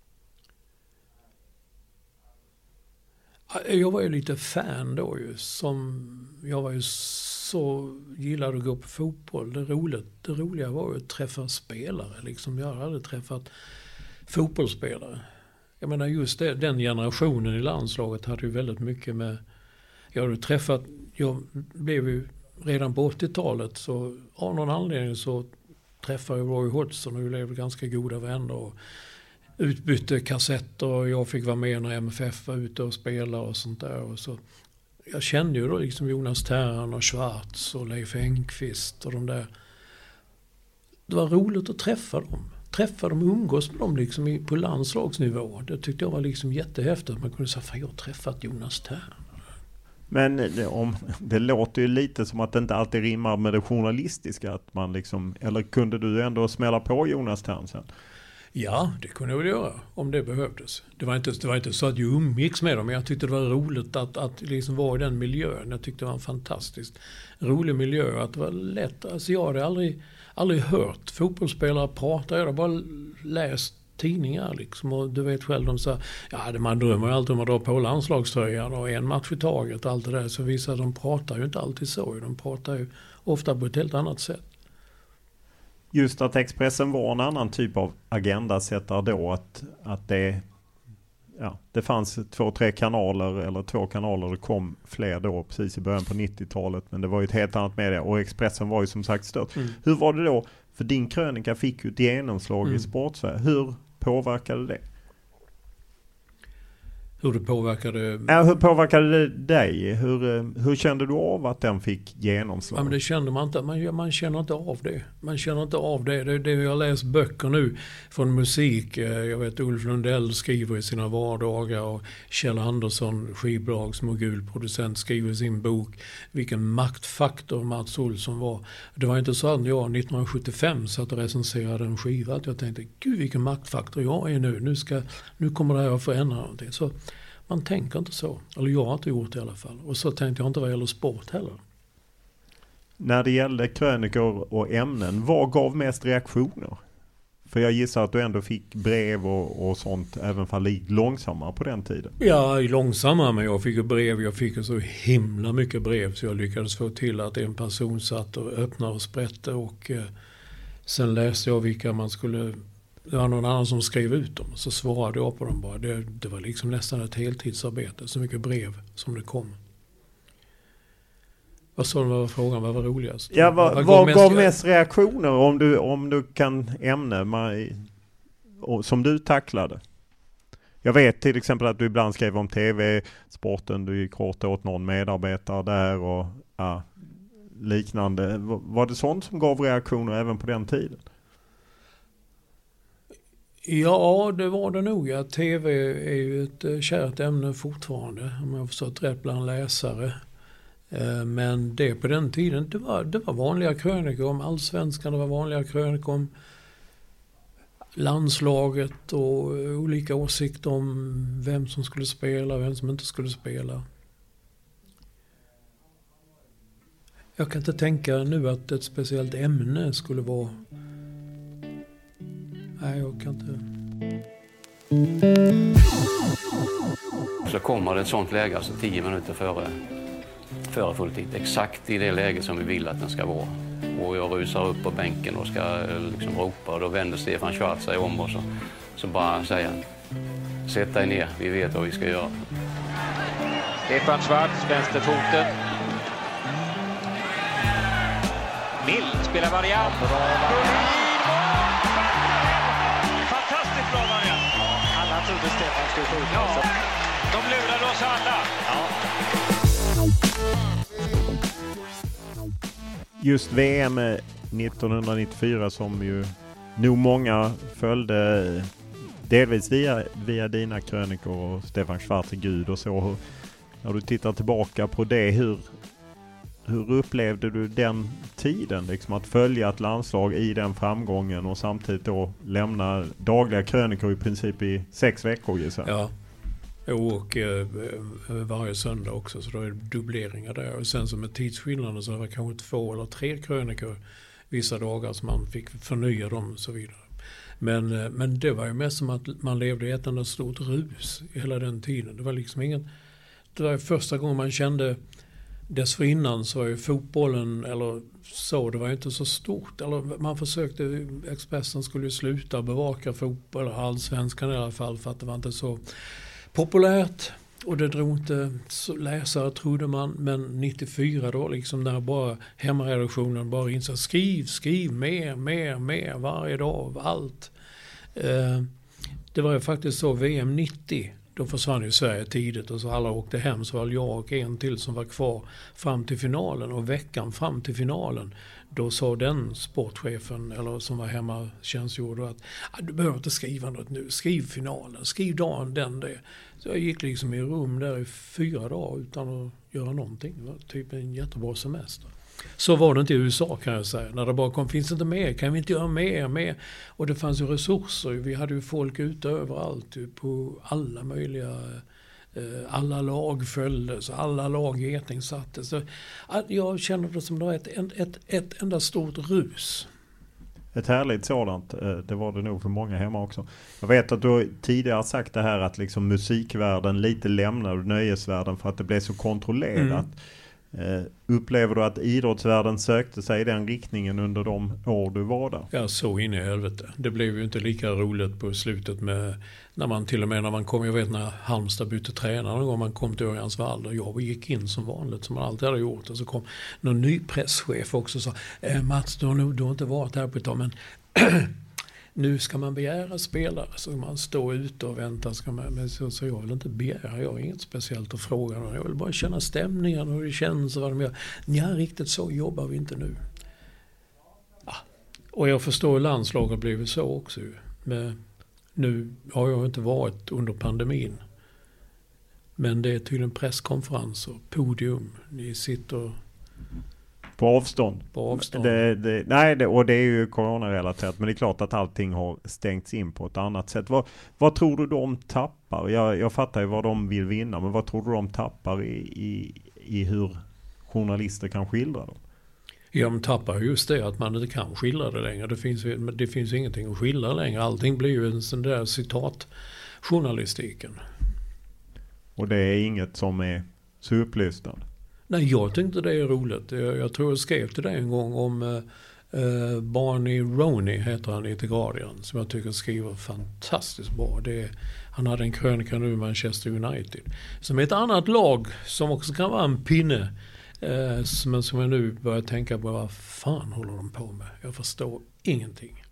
Jag var ju lite fan då ju. Jag var ju så gillade att gå på fotboll. Det roliga var ju att träffa spelare. Liksom. Jag hade träffat fotbollsspelare. Jag menar just den generationen i landslaget hade ju väldigt mycket med... Jag blev ju redan på 80-talet så av någon anledning så träffade jag Roy Hodgson och vi blev ganska goda vänner och utbytte kassetter och jag fick vara med när MFF var ute och spela och sånt där. Och så, jag kände ju då liksom Jonas Tern och Schwarz och Leif Engqvist och de där. Det var roligt att träffa dem och umgås med dem liksom på landslagsnivå. Det tyckte jag var liksom jättehäftigt. Man kunde säga, fan jag har träffat Jonas Tern. Men det låter ju lite som att det inte alltid rimmar med det journalistiska. Att man liksom, eller kunde du ändå smälla på Jonas Tern sen? Ja, det kunde jag väl göra om det behövdes. Det var inte så att jag umgicks med dem, men jag tyckte det var roligt att liksom vara i den miljön. Jag tyckte det var en fantastiskt rolig miljö. Att det var lätt. Alltså jag hade aldrig hört fotbollsspelare prata. Jag hade bara läst tidningar liksom. Och du vet själv, de sa, ja man drömmer ju alltid om att dra på landslagströjan och en match i taget och allt det där. Så vissa, de pratar ju inte alltid så. De pratar ju ofta på ett helt annat sätt. Just att Expressen var en annan typ av agendasättare då, att det fanns 2-3 kanaler eller 2 kanaler, det kom fler då precis i början på 90-talet, men det var ju ett helt annat media och Expressen var ju som sagt stört. Hur var det då? För din krönika fick ju ett genomslag i Sportsverige. Hur påverkade det? Hur det påverkade... Ja, hur påverkade det dig? Hur kände du av att den fick genomslag? Ja, men det kände man inte. Man känner inte av det. Man känner inte av det. Det jag har läst böcker nu från musik. Jag vet Ulf Lundell skriver i sina vardagar och Kjell Andersson, skivbolagsmogulproducent, skriver i sin bok vilken maktfaktor Mats Olsson var. Det var inte så att jag 1975 satt och recenserade en skiva att jag tänkte, gud vilken maktfaktor jag är nu. Nu kommer det här att förändra någonting. Så man tänker inte så. Eller jag har inte gjort det i alla fall. Och så tänkte jag inte vad gäller sport heller. När det gällde krönikor och ämnen, vad gav mest reaktioner? För jag gissar att du ändå fick brev och sånt, även fall lite långsammare på den tiden. Ja, långsammare, men jag fick ju brev. Jag fick ju så himla mycket brev så jag lyckades få till att en person satt och öppnade och sprätte. Och sen läste jag vilka man skulle... Det var någon annan som skrev ut dem. Så svarade jag på dem bara. Det var liksom nästan ett heltidsarbete. Så mycket brev som det kom. Vad sa du, vad var frågan? Vad var roligast? Ja, vad gav mest reaktioner om du kan ämne som du tacklade? Jag vet till exempel att du ibland skrev om tv-sporten. Du gick hårt åt någon medarbetare där och liknande. Var det sånt som gav reaktioner även på den tiden? Ja, det var det nog. Ja, tv är ju ett kärt ämne fortfarande, om jag har förstått rätt, bland läsare. Men det på den tiden, det var vanliga krönikor om allsvenskan, det var vanliga krönikor om landslaget och olika åsikter om vem som skulle spela och vem som inte skulle spela. Jag kan inte tänka nu att ett speciellt ämne skulle vara... Nej, jag kan inte... Så kommer det ett sånt läge, alltså 10 minuter före fulltid. Exakt i det läge som vi vill att den ska vara. Och jag rusar upp på bänken och ska liksom ropa, och då vänder Stefan Schwarz sig om och så bara säger han: sätt dig ner, vi vet vad vi ska göra. Stefan Schwarz, vänsterfoten. Mild spelar variant. Fantastiskt bra variant. Alla trodde Stefan skulle få ut. Ja, de lurade oss alla. Ja. Just VM 1994 som ju nog många följde delvis via dina krönikor och Stefan Schwarz är Gud och så. När du tittar tillbaka på det, hur upplevde du den tiden? Liksom att följa ett landslag i den framgången och samtidigt då lämna dagliga krönikor i princip i 6 veckor gissar. Ja, och varje söndag också, så då är det dubbleringar där. Och sen som med tidsskillnaden så var det kanske 2 eller 3 krönikor vissa dagar som man fick förnya dem och så vidare. Men det var ju mest som att man levde i ett enda stort rus hela den tiden. Det var liksom det var första gången man kände. Dessförinnan så var ju fotbollen eller så, det var inte så stort. Eller man försökte, Expressen skulle ju sluta bevaka fotboll, allsvenskan i alla fall, för att det var inte så populärt. Och det drog inte så läsare, trodde man. Men 94 då, liksom när bara hemmaredaktionen bara insåg skriv mer varje dag, allt. Det var ju faktiskt så VM 90. Då försvann ju Sverige tidigt och så alla åkte hem, så var jag och en till som var kvar fram till finalen. Och veckan fram till finalen, då sa den sportchefen eller som var hemma tjänstgjorde att du behöver inte skriva något nu, skriv finalen, skriv dagen det. Så jag gick liksom i rum där i 4 dagar utan att göra någonting. Det var typ en jättebra semester. Så var det inte i USA kan jag säga. När det bara kom, finns det inte mer? Kan vi inte göra mer? Och det fanns ju resurser. Vi hade ju folk ute överallt. På alla möjliga... alla lag följdes. Alla lag getingsattes. Så jag känner det som ett enda stort rus. Ett härligt sådant. Det var det nog för många hemma också. Jag vet att du tidigare sagt det här att liksom musikvärlden lite lämnade nöjesvärlden för att det blev så kontrollerat. Upplever du att idrottsvärlden sökte sig i den riktningen under de år du var där? Ja, så in i helvete. Det blev ju inte lika roligt på slutet med när man kom, jag vet när Halmstad bytte tränare någon gång, man kom till Örjansvall och jag gick in som vanligt som man alltid hade gjort, och så kom någon ny presschef också och sa Mats, du har inte varit här på ett tag, men nu ska man begära spelare, så man står ute och väntar. Men så jag vill inte begära, jag har inget speciellt att fråga. Jag vill bara känna stämningen och hur det känns och vad de gör. Ja, riktigt så jobbar vi inte nu. Ja. Och jag förstår att landslaget har blivit så också. Men nu har jag inte varit under pandemin. Men det är tydligen presskonferens och podium. Ni sitter... På avstånd. Och det är ju coronarelaterat, men det är klart att allting har stängts in på ett annat sätt. Vad tror du de tappar? Jag fattar ju vad de vill vinna, men vad tror du de tappar i hur journalister kan skildra dem? Ja, de tappar just det att man inte kan skildra det längre. Det finns ingenting att skildra längre. Allting blir ju en sån där citatjournalistiken. Och det är inget som är så upplysande? Nej, jag tyckte det är roligt. Jag tror jag skrev till dig en gång om Barney Roney, heter han i The Guardian, som jag tycker skriver fantastiskt bra. Han hade en krönika nu i Manchester United, som är ett annat lag som också kan vara en pinne, men som jag nu börjar tänka på, vad fan håller de på med? Jag förstår ingenting.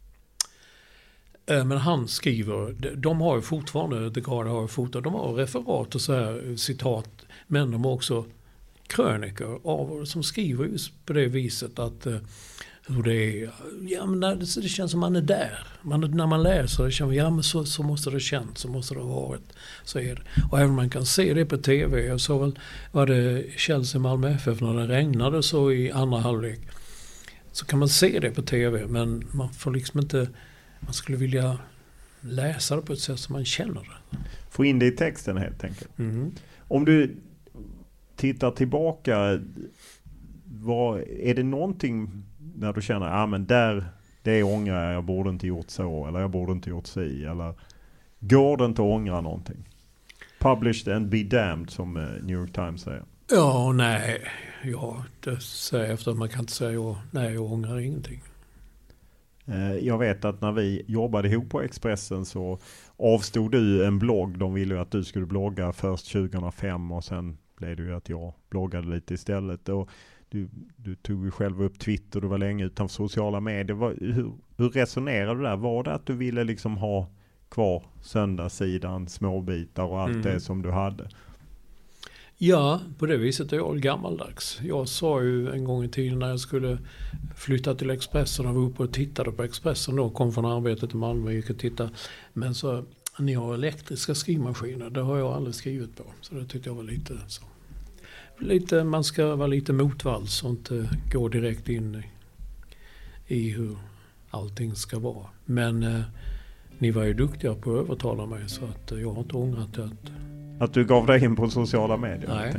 Men han skriver, de har ju fortfarande, The Guardian har ju fortfarande, de har referat och så här, citat, men de har också krönikor av som skriver just på det viset att hur det är, ja, men det känns som man är där. När man läser det känns, ja men så måste det känns, så måste det ha varit, så är det. Och även man kan se det på tv. Jag såg väl, var det Chelsea Malmö FF när det regnade så i andra halvlek, så kan man se det på tv, men man får liksom inte, man skulle vilja läsa det på ett sätt som man känner det. Få in det i texten helt enkelt. Om du tittar tillbaka, är det någonting när du känner, men det ångrar jag borde inte gjort så, eller jag borde inte gjort så, eller Går det inte att ångra någonting? Published and be damned, som New York Times säger. Ja, nej. Ja, det säger efter att man kan inte säga nej, jag ångrar ingenting. Jag vet att när vi jobbade ihop på Expressen så avstod du en blogg. De ville ju att du skulle blogga först 2005 och sen blev det ju att jag bloggade lite istället. Och du tog ju själv upp Twitter, du var länge utanför sociala medier. Hur resonerade du där? Var det att du ville liksom ha kvar söndagssidan, småbitar och allt det som du hade? Ja, på det viset är jag gammaldags. Jag sa ju en gång i tiden när jag skulle flytta till Expressen och var uppe och tittade på Expressen då, kom från arbetet i Malmö och gick och tittade. Men så, ni har elektriska skrivmaskiner, det har jag aldrig skrivit på. Så det tyckte jag var lite så. Man ska vara lite motvalls och inte gå direkt in i hur allting ska vara. Men ni var ju duktiga på att övertala mig så att jag har inte ångrat det. Att du gav dig in på sociala medier? Nej.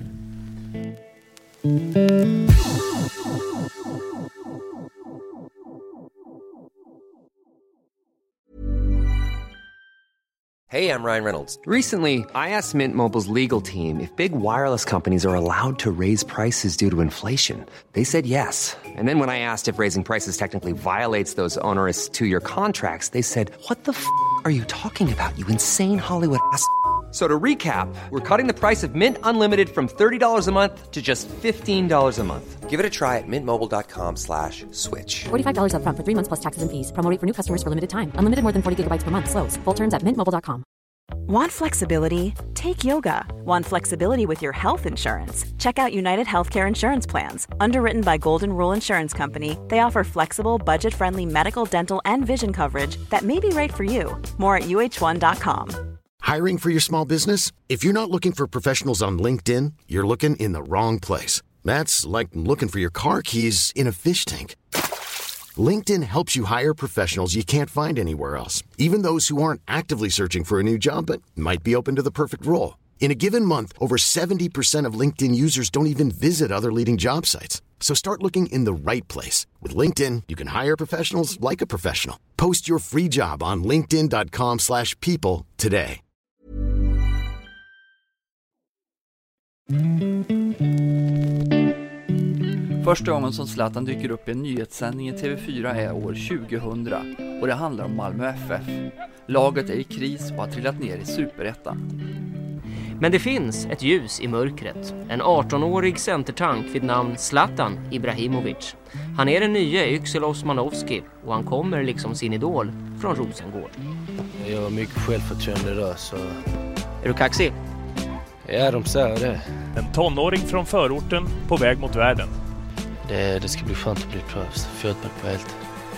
Hey, I'm Ryan Reynolds. Recently, I asked Mint Mobile's legal team if big wireless companies are allowed to raise prices due to inflation. They said yes. And then when I asked if raising prices technically violates those onerous 2-year contracts, they said, "What the f*** are you talking about, you insane Hollywood ass?" So to recap, we're cutting the price of Mint Unlimited from $30 a month to just $15 a month. Give it a try at mintmobile.com/switch. $45 up front for 3 months plus taxes and fees. Promo rate for new customers for limited time. Unlimited more than 40 gigabytes per month. Slows full terms at mintmobile.com. Want flexibility? Take yoga. Want flexibility with your health insurance? Check out United Healthcare Insurance Plans. Underwritten by Golden Rule Insurance Company, they offer flexible, budget-friendly medical, dental, and vision coverage that may be right for you. More at uh1.com. Hiring for your small business? If you're not looking for professionals on LinkedIn, you're looking in the wrong place. That's like looking for your car keys in a fish tank. LinkedIn helps you hire professionals you can't find anywhere else, even those who aren't actively searching for a new job but might be open to the perfect role. In a given month, over 70% of LinkedIn users don't even visit other leading job sites. So start looking in the right place. With LinkedIn, you can hire professionals like a professional. Post your free job on linkedin.com/people today. Första gången som Zlatan dyker upp i en nyhetssändning i TV4 är år 2000 och det handlar om Malmö FF. Laget är i kris och har trillat ner i Superettan. Men det finns ett ljus i mörkret. En 18-årig centertank vid namn Zlatan Ibrahimovic. Han är den nya Yxel Osmanovski och han kommer liksom sin idol från Rosengård. Jag är mycket självförtroende idag så... Är du kaxig? Ja, de säger det. En tonåring från förorten på väg mot världen. Det ska bli skönt att bli fotboll på helt.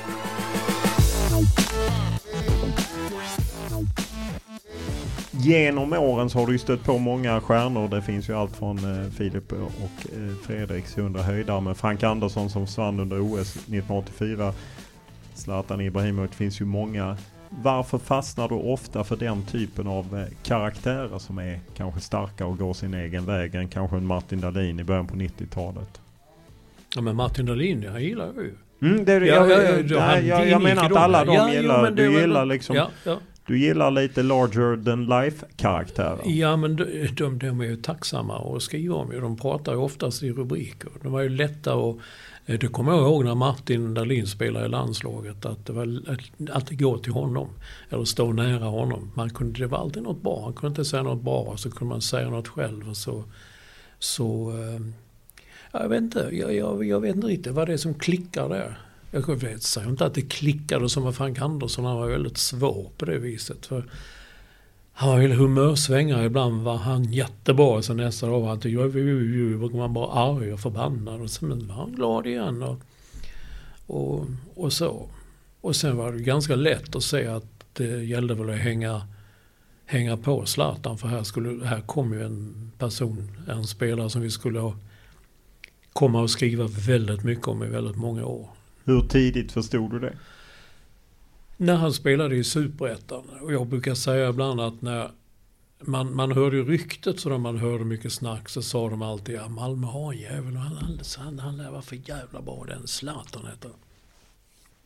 Genom åren så har du stött på många stjärnor. Det finns ju allt från Filip och Fredriks 100 höjdare med Frank Andersson som svann under OS 1984. Zlatan Ibrahimovic, det finns ju många. Varför fastnar du ofta för den typen av karaktärer som är kanske starka och går sin egen väg än kanske en Martin Dahlin i början på 90-talet? Ja, men Martin Dahlin, jag gillar ju. Jag menar att alla de gillar. Du gillar liksom... Ja. Du gillar lite larger than life karaktärer. Ja, men de är ju tacksamma att skriva om. De pratar ju oftast i rubriker. De var ju lätta och det kommer jag ihåg när Martin Dahlin spelade i landslaget att det var att det går till honom eller stå nära honom. Det var alltid något bra. Han kunde inte säga något bra så kunde man säga något själv och så jag vet inte. Jag vet inte riktigt vad det är som klickar där. Jag säger inte att det klickade som med Frank Andersson. Han var väldigt svår på det viset. För han var ju humörsvängar. Ibland var han jättebra. Så nästa dag var han tyckte man bara arg och förbannad. Och sen var han glad igen. Och så. Och sen var det ganska lätt att se att det gällde väl att hänga på Zlatan. För här kom ju en spelare som vi skulle komma och skriva väldigt mycket om i väldigt många år. Hur tidigt förstod du det? När han spelade i Superettan. Och jag brukar säga ibland att när man hörde ryktet så när man hörde mycket snack så sa de alltid att Malmö har en jävel och han lär vara för jävla bra den Zlatan heter.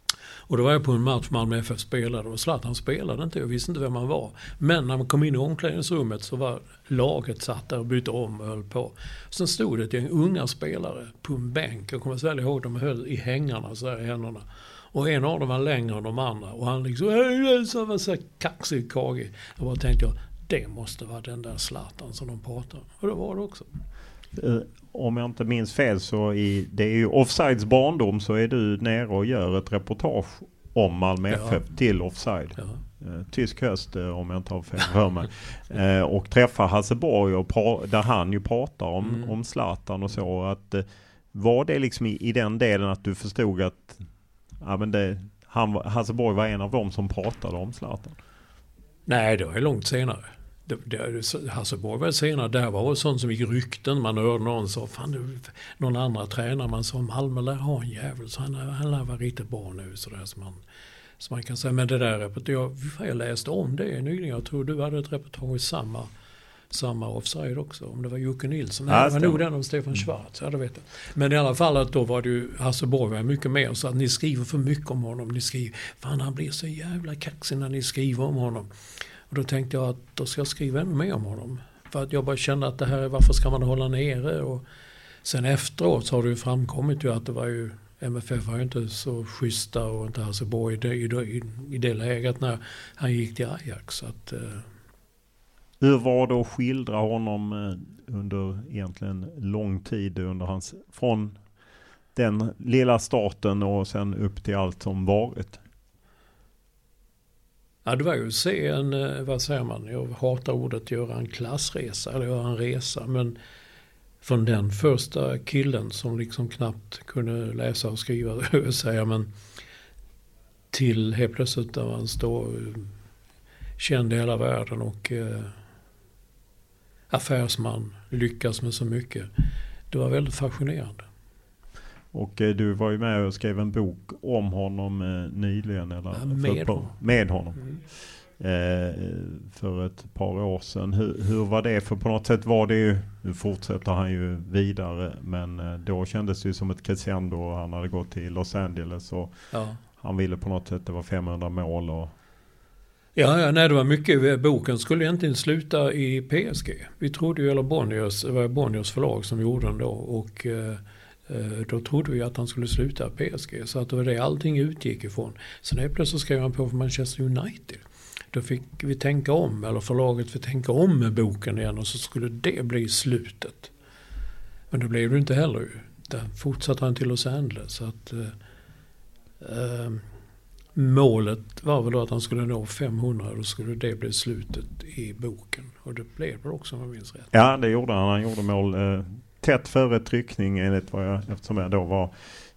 Och då var jag på en match Malmö FF spelade och Zlatan spelade inte. Jag visste inte vem man var. Men när man kom in i omklädningsrummet så var laget satt där och bytte om och höll på. Sen stod det ett gäng unga spelare på en bänk. Jag kommer väl ihåg, de höll i hängarna så här i händerna. Och en av dem var längre än de andra. Och han liksom så var så kaxig kagig. Jag bara tänkte det måste vara den där Zlatan som de pratar om. Och det var det också. Om jag inte minns fel så det är ju Offsides barndom, så är du nere och gör ett reportage om Malmö FF till Offside. Ja. Tysk höst, om jag inte har fel för mig. Och träffar Hasse Borg där han ju pratar om Zlatan och så. Att, var det liksom i den delen att du förstod att Hasse Borg var en av dem som pratade om Zlatan? Nej, det var långt senare. Hasse Borg var senare, där var det sånt som gick rykten. Man hörde någon sa, någon andra tränare, man sa Malmö lär ha en jävel, så han lär vara riktigt bra nu, sådär som man kan säga. Men det där jag läste om det nyligen. Jag tror du hade ett reportage i samma Offside också, om det var Jocke Nilsson. Nej, det var nog den om Stefan Schwarz, ja, det vet jag. Men i alla fall att då var det ju Hasse Borg var mycket mer, så att ni skriver för mycket om honom. Ni skriver, han blir så jävla kaxig när ni skriver om honom. Och då tänkte jag att då ska jag skriva ännu mer om honom. För att jag bara kände att det här, varför ska man hålla nere? Och sen efteråt så har det ju framkommit ju att det var ju, MFF var ju inte så schyssta och inte Hasse Borg i det läget när han gick till Ajax. Så att, hur var det att skildra honom under egentligen lång tid under hans, från den lilla starten och sen upp till allt som varit? Ja, det var ju att se vad säger man, jag hatar ordet göra en klassresa eller göra en resa, men från den första killen som liksom knappt kunde läsa och skriva säga, men till helt plötsligt där man står känd i hela världen och affärsman, lyckas med så mycket. Det var väldigt fascinerande. Och du var ju med och skrev en bok om honom nyligen. Eller med honom. För ett par år sedan. Hur var det? För på något sätt var det ju, nu fortsätter han ju vidare, men då kändes det ju som ett crescendo och han hade gått till Los Angeles och han ville på något sätt, det var 500 mål och... Ja, nej, det var mycket. Boken skulle egentligen sluta i PSG. Vi trodde ju, eller Bonniers, det var Bonniers förlag som gjorde den då, och då trodde vi att han skulle sluta PSG, så att det var det allting utgick ifrån. Sen helt plötsligt skrev han på för Manchester United. Då fick vi tänka om, eller förlaget fick tänka om med boken igen, och så skulle det bli slutet. Men det blev det inte heller ju. Där fortsatte han till Los Angeles, så att målet var väl då att han skulle nå 500, och då skulle det bli slutet i boken. Och det blev det också, om jag minns rätt. Ja, det gjorde han. Han gjorde mål tätt före tryckning, enligt vad jag, eftersom jag då var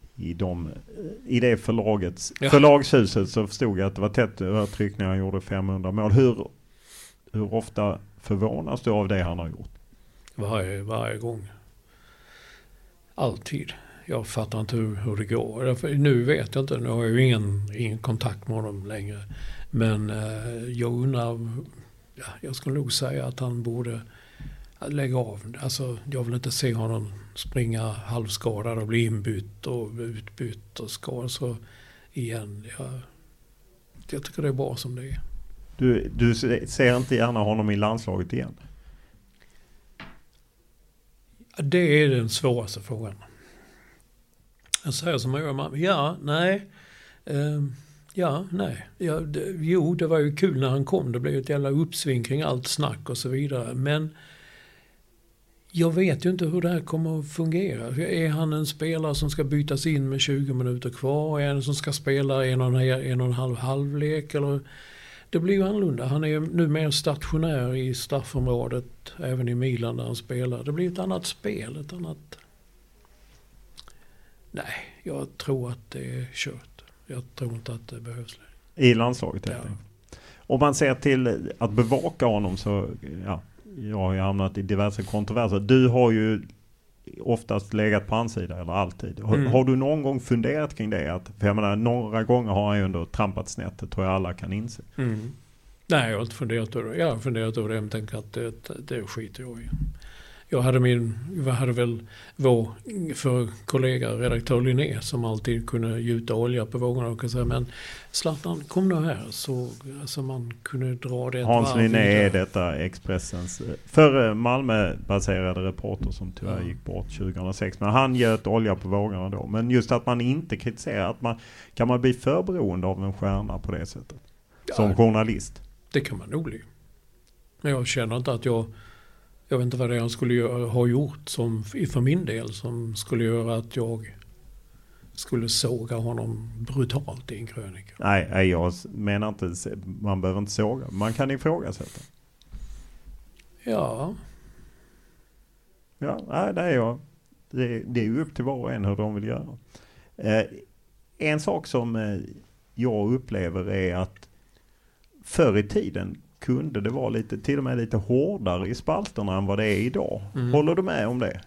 i det förlagshuset, så förstod jag att det var tätt före tryckning. Han gjorde 500 mål. Hur ofta förvånas du av det han har gjort? Varje gång. Alltid. Jag fattar inte hur det går. Nu vet jag inte, nu har jag ju ingen kontakt med honom längre. Men jag undrar, jag skulle nog säga att han borde lägga av. Alltså, jag vill inte se honom springa halvskadad och bli inbytt och utbytt och skadad så igen. Jag tycker det är bra som det är. Du ser inte gärna honom i landslaget igen? Det är den svåraste frågan. Jag säger som jag gör, ja, nej. Jo, det var ju kul när han kom. Det blev ett jävla uppsving kring allt snack och så vidare. Men jag vet ju inte hur det här kommer att fungera. Är han en spelare som ska bytas in med 20 minuter kvar? Är han som ska spela en och en halv halvlek? Eller? Det blir ju annorlunda. Han är nu mer stationär i straffområdet, även i Milan där han spelar. Det blir ett annat spel, ett annat... Nej, jag tror att det är kört. Jag tror inte att det behövs. I landslaget, ja. Om man ser till att bevaka honom så, jag har ju hamnat i diverse kontroverser. Du har ju oftast legat på hans sida, eller alltid. Har du någon gång funderat kring det? För jag menar, några gånger har han ju ändå trampat snett, det tror jag alla kan inse. Nej, jag har inte funderat över det. Jag har funderat över det, men tänker att det skiter jag i. Jag hade väl vår för kollega redaktör Linné som alltid kunde gjuta olja på vågorna och säga, men Zlatan, kom nu här, så alltså man kunde dra det. Hans Linné är detta Expressens förre Malmö-baserade reporter som tyvärr gick bort 2006. Men han göt olja på vågorna då. Men just att man inte kritiserar, kan man bli för beroende av en stjärna på det sättet? Som journalist? Det kan man nog bli. Men jag känner inte att jag vet inte vad det är han skulle ha gjort som, för min del, som skulle göra att jag skulle såga honom brutalt i en krönika. Nej, jag menar inte, man behöver inte såga. Man kan ifrågasätta. Ja. Ja, nej, det är jag. Det är ju upp till var och en hur de vill göra. En sak som jag upplever är att förr i tiden kunde det vara till och med lite hårdare i spalterna än vad det är idag. Håller du med om det?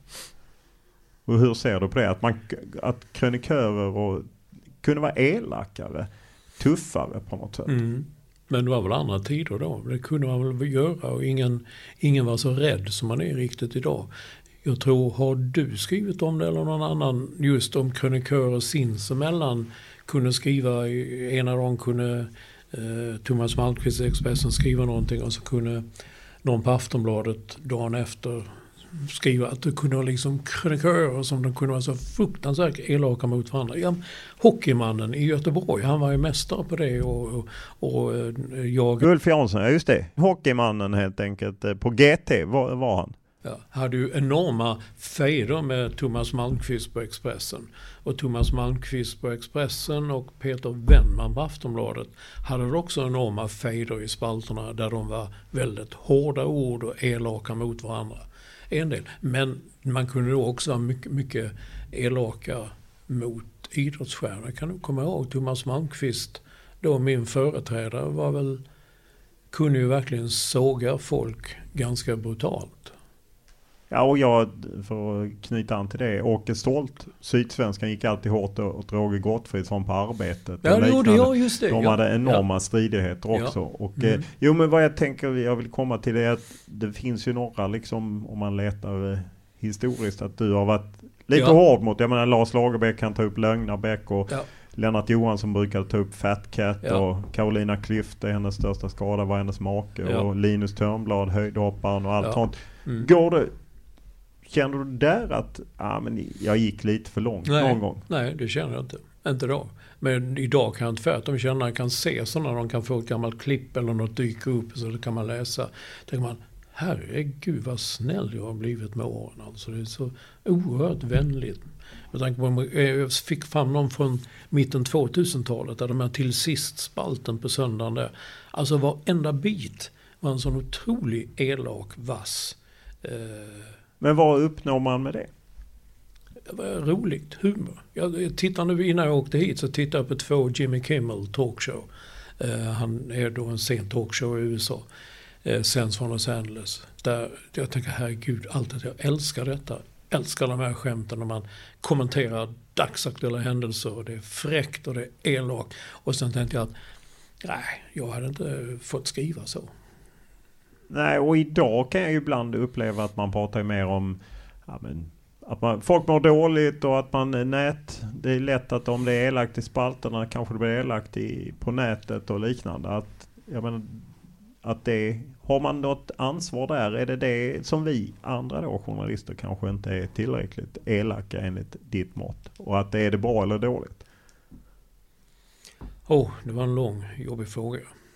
Och hur ser du på det? Att krönikörer kunde vara elakare, tuffare på något sätt. Men det var väl andra tider då. Det kunde man väl göra och ingen var så rädd som man är riktigt idag. Jag tror, har du skrivit om det eller någon annan, just om krönikörer sinsemellan kunde skriva, en av dem kunde Thomas Malmqvist i Expressen skriva någonting och så kunde någon på Aftonbladet dagen efter skriva att det kunde vara liksom krönikörer som de kunde vara så fruktansvärt elaka mot varandra. Ja, hockeymannen i Göteborg, han var ju mästare på det och jag... Ulf Jansson, ja just det. Hockeymannen helt enkelt. På GT var han. Ja, hade ju enorma fejder med Thomas Malmqvist på Expressen. Och Thomas Malmqvist på Expressen och Peter Wennman på Aftonbladet hade också enorma fejder i spalterna där de var väldigt hårda ord och elaka mot varandra. En del. Men man kunde då också vara mycket, mycket elaka mot idrottsstjärnor. Jag kan nog komma ihåg Thomas Malmqvist, då min företrädare, kunde ju verkligen såga folk ganska brutalt. Ja, och jag, för att knyta an till det, Åke Stolt, Sydsvenskan gick alltid hårt åt Roger Gottfridsson på Arbetet. Ja, det gjorde jag, just det. De hade enorma stridigheter också. Ja. Och, jo, men vad jag vill komma till är att det finns ju några, liksom, om man letar historiskt, att du har varit lite hård mot, jag menar Lars Lagerbäck kan ta upp Lögnarbäck och Lennart Johansson brukade ta upp Fat Cat och Carolina Klüft, hennes största skada var hennes make och Linus Törnblad, höjdhopparen och allt sånt. Känner du där att men jag gick lite för långt någon gång? Nej, det känner jag inte. Inte då. Men idag kan jag inte tvärtom känna att de kan se sådana, de kan få ett gammalt klipp eller något dyka upp så det kan man läsa. Tänker man, herregud vad snäll jag har blivit med åren. Alltså det är så oerhört vänligt. Jag fick fram någon från mitten 2000-talet där de här till sist spalten på söndagen där. Alltså varenda bit var en sån otrolig elak vass. Men vad uppnår man med det? Det var roligt, humor. Jag tittar nu innan jag åkte hit så tittar jag på 2 Jimmy Kimmel talkshow. Han är då en sen talkshow i USA. Sänds från Los Angeles. Där jag tänker, herregud, alltid jag älskar detta. Älskar de här skämten när man kommenterar dagsaktuella händelser. Och det är fräckt och det är elak. Och sen tänkte jag att nej, jag hade inte fått skriva så. Nej, och idag kan jag ju ibland uppleva att man pratar mer om att folk mår dåligt och att det är lätt att om det är elakt i spalterna kanske det blir elakt på nätet och liknande. Att det, har man något ansvar där? Är det som vi andra då, journalister, kanske inte är tillräckligt elaka enligt ditt mått? Och att är det bra eller dåligt? Det var en lång, jobbig fråga.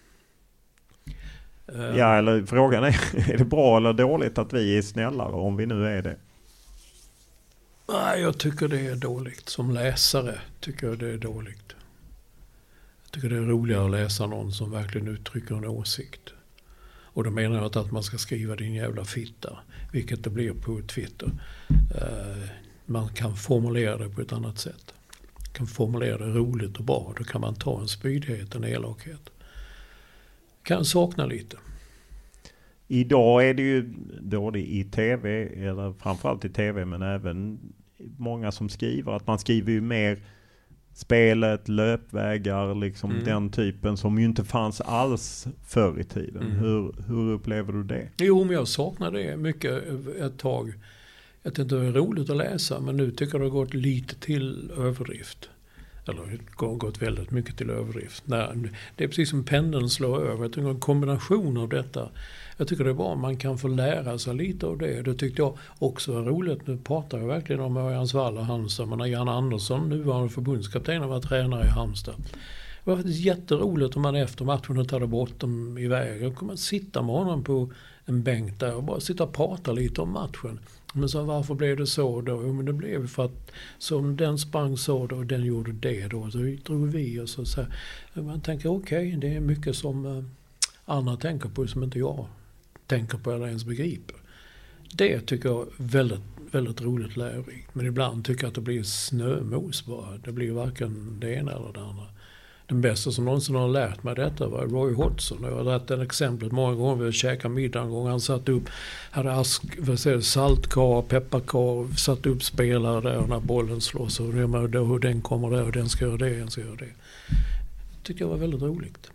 Ja, eller frågan är det bra eller dåligt att vi är snällare om vi nu är det? Nej, jag tycker det är dåligt. Som läsare tycker jag det är dåligt. Jag tycker det är roligare att läsa någon som verkligen uttrycker en åsikt. Och då menar jag att man ska skriva din jävla fitta, vilket det blir på Twitter. Man kan formulera det på ett annat sätt. Man kan formulera det roligt och bra. Då kan man ta en spydighet, en elakhet. Kan sakna lite. Idag är det ju både i tv, eller framförallt i tv, men även många som skriver, att man skriver ju mer spelet, löpvägar, liksom den typen som ju inte fanns alls förr i tiden. Hur upplever du det? Jo, men jag saknar det mycket ett tag. Jag tyckte det är roligt att läsa, men nu tycker jag det har gått lite till överdrift. Eller det har gått väldigt mycket till överdrift. Det är precis som pendeln slår över. Jag tycker en kombination av detta. Jag tycker det är bra om man kan få lära sig lite av det. Det tyckte jag också var roligt. Nu pratar jag verkligen om Örjansvall och Halmstad. Men när Jan Andersson, nuvarande förbundskapten, var tränare i Halmstad. Det var faktiskt jätteroligt om man efter matchen tagit bort dem iväg. Då kunde man sitta med honom på en bänk där och bara sitta och prata lite om matchen. Men så varför blev det så då? Jo, men det blev för att som den sprang så då och den gjorde det då. Så drog vi och så här. Man tänker okej, det är mycket som andra tänker på som inte jag tänker på eller ens begriper. Det tycker jag är väldigt, väldigt roligt lärorikt. Men ibland tycker jag att det blir snömos bara. Det blir varken det ena eller det andra. Den bästa som någonsin har lärt mig detta var Roy Hodgson. Jag har dragit en exempel många gånger vid att käka middag en gång. Han satt upp, hade saltkar, pepparkar, satt upp spelare där och när bollen slås. Och hur den kommer där och den ska göra det, den ska göra det. Det tyckte jag var väldigt roligt.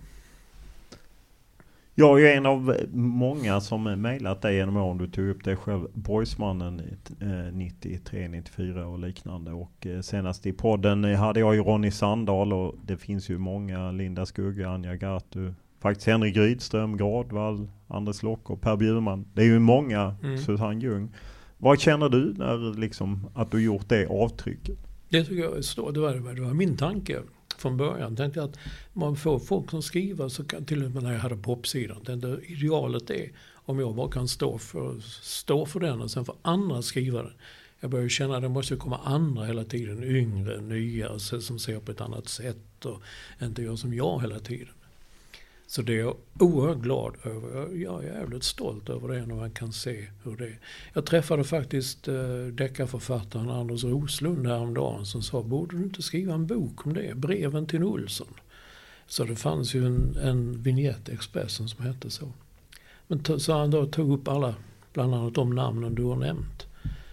Jag är en av många som mejlat dig genom åren. Du tog upp dig själv, Boysmannen 93, 94 och liknande. Och senast i podden hade jag ju Ronny Sandahl och det finns ju många, Linda Skugga, Anja Gatu, faktiskt Henrik Rydström, Gradvall, Anders Lock och Per Bjurman. Det är ju många, Susanne Ljung. Vad känner du när liksom att du gjort det avtrycket? Det tycker jag är stort. Det var min tanke. Från början tänkte jag att man får folk som skriver så kan till och med när jag hade popsidan. Det idealet är om jag bara kan stå för den och sen får andra skriva den. Jag börjar känna att det måste komma andra hela tiden, yngre, nya som ser på ett annat sätt och inte gör som jag hela tiden. Så det är jag oerhört glad över. Jag är jävligt stolt över det när man kan se hur det är. Jag träffade faktiskt deckarförfattaren Anders Roslund häromdagen som sa, borde du inte skriva en bok om det? Breven till Olsson. Så det fanns ju en vignett i Expressen som hette så. Men så han då tog upp alla, bland annat de namnen du har nämnt,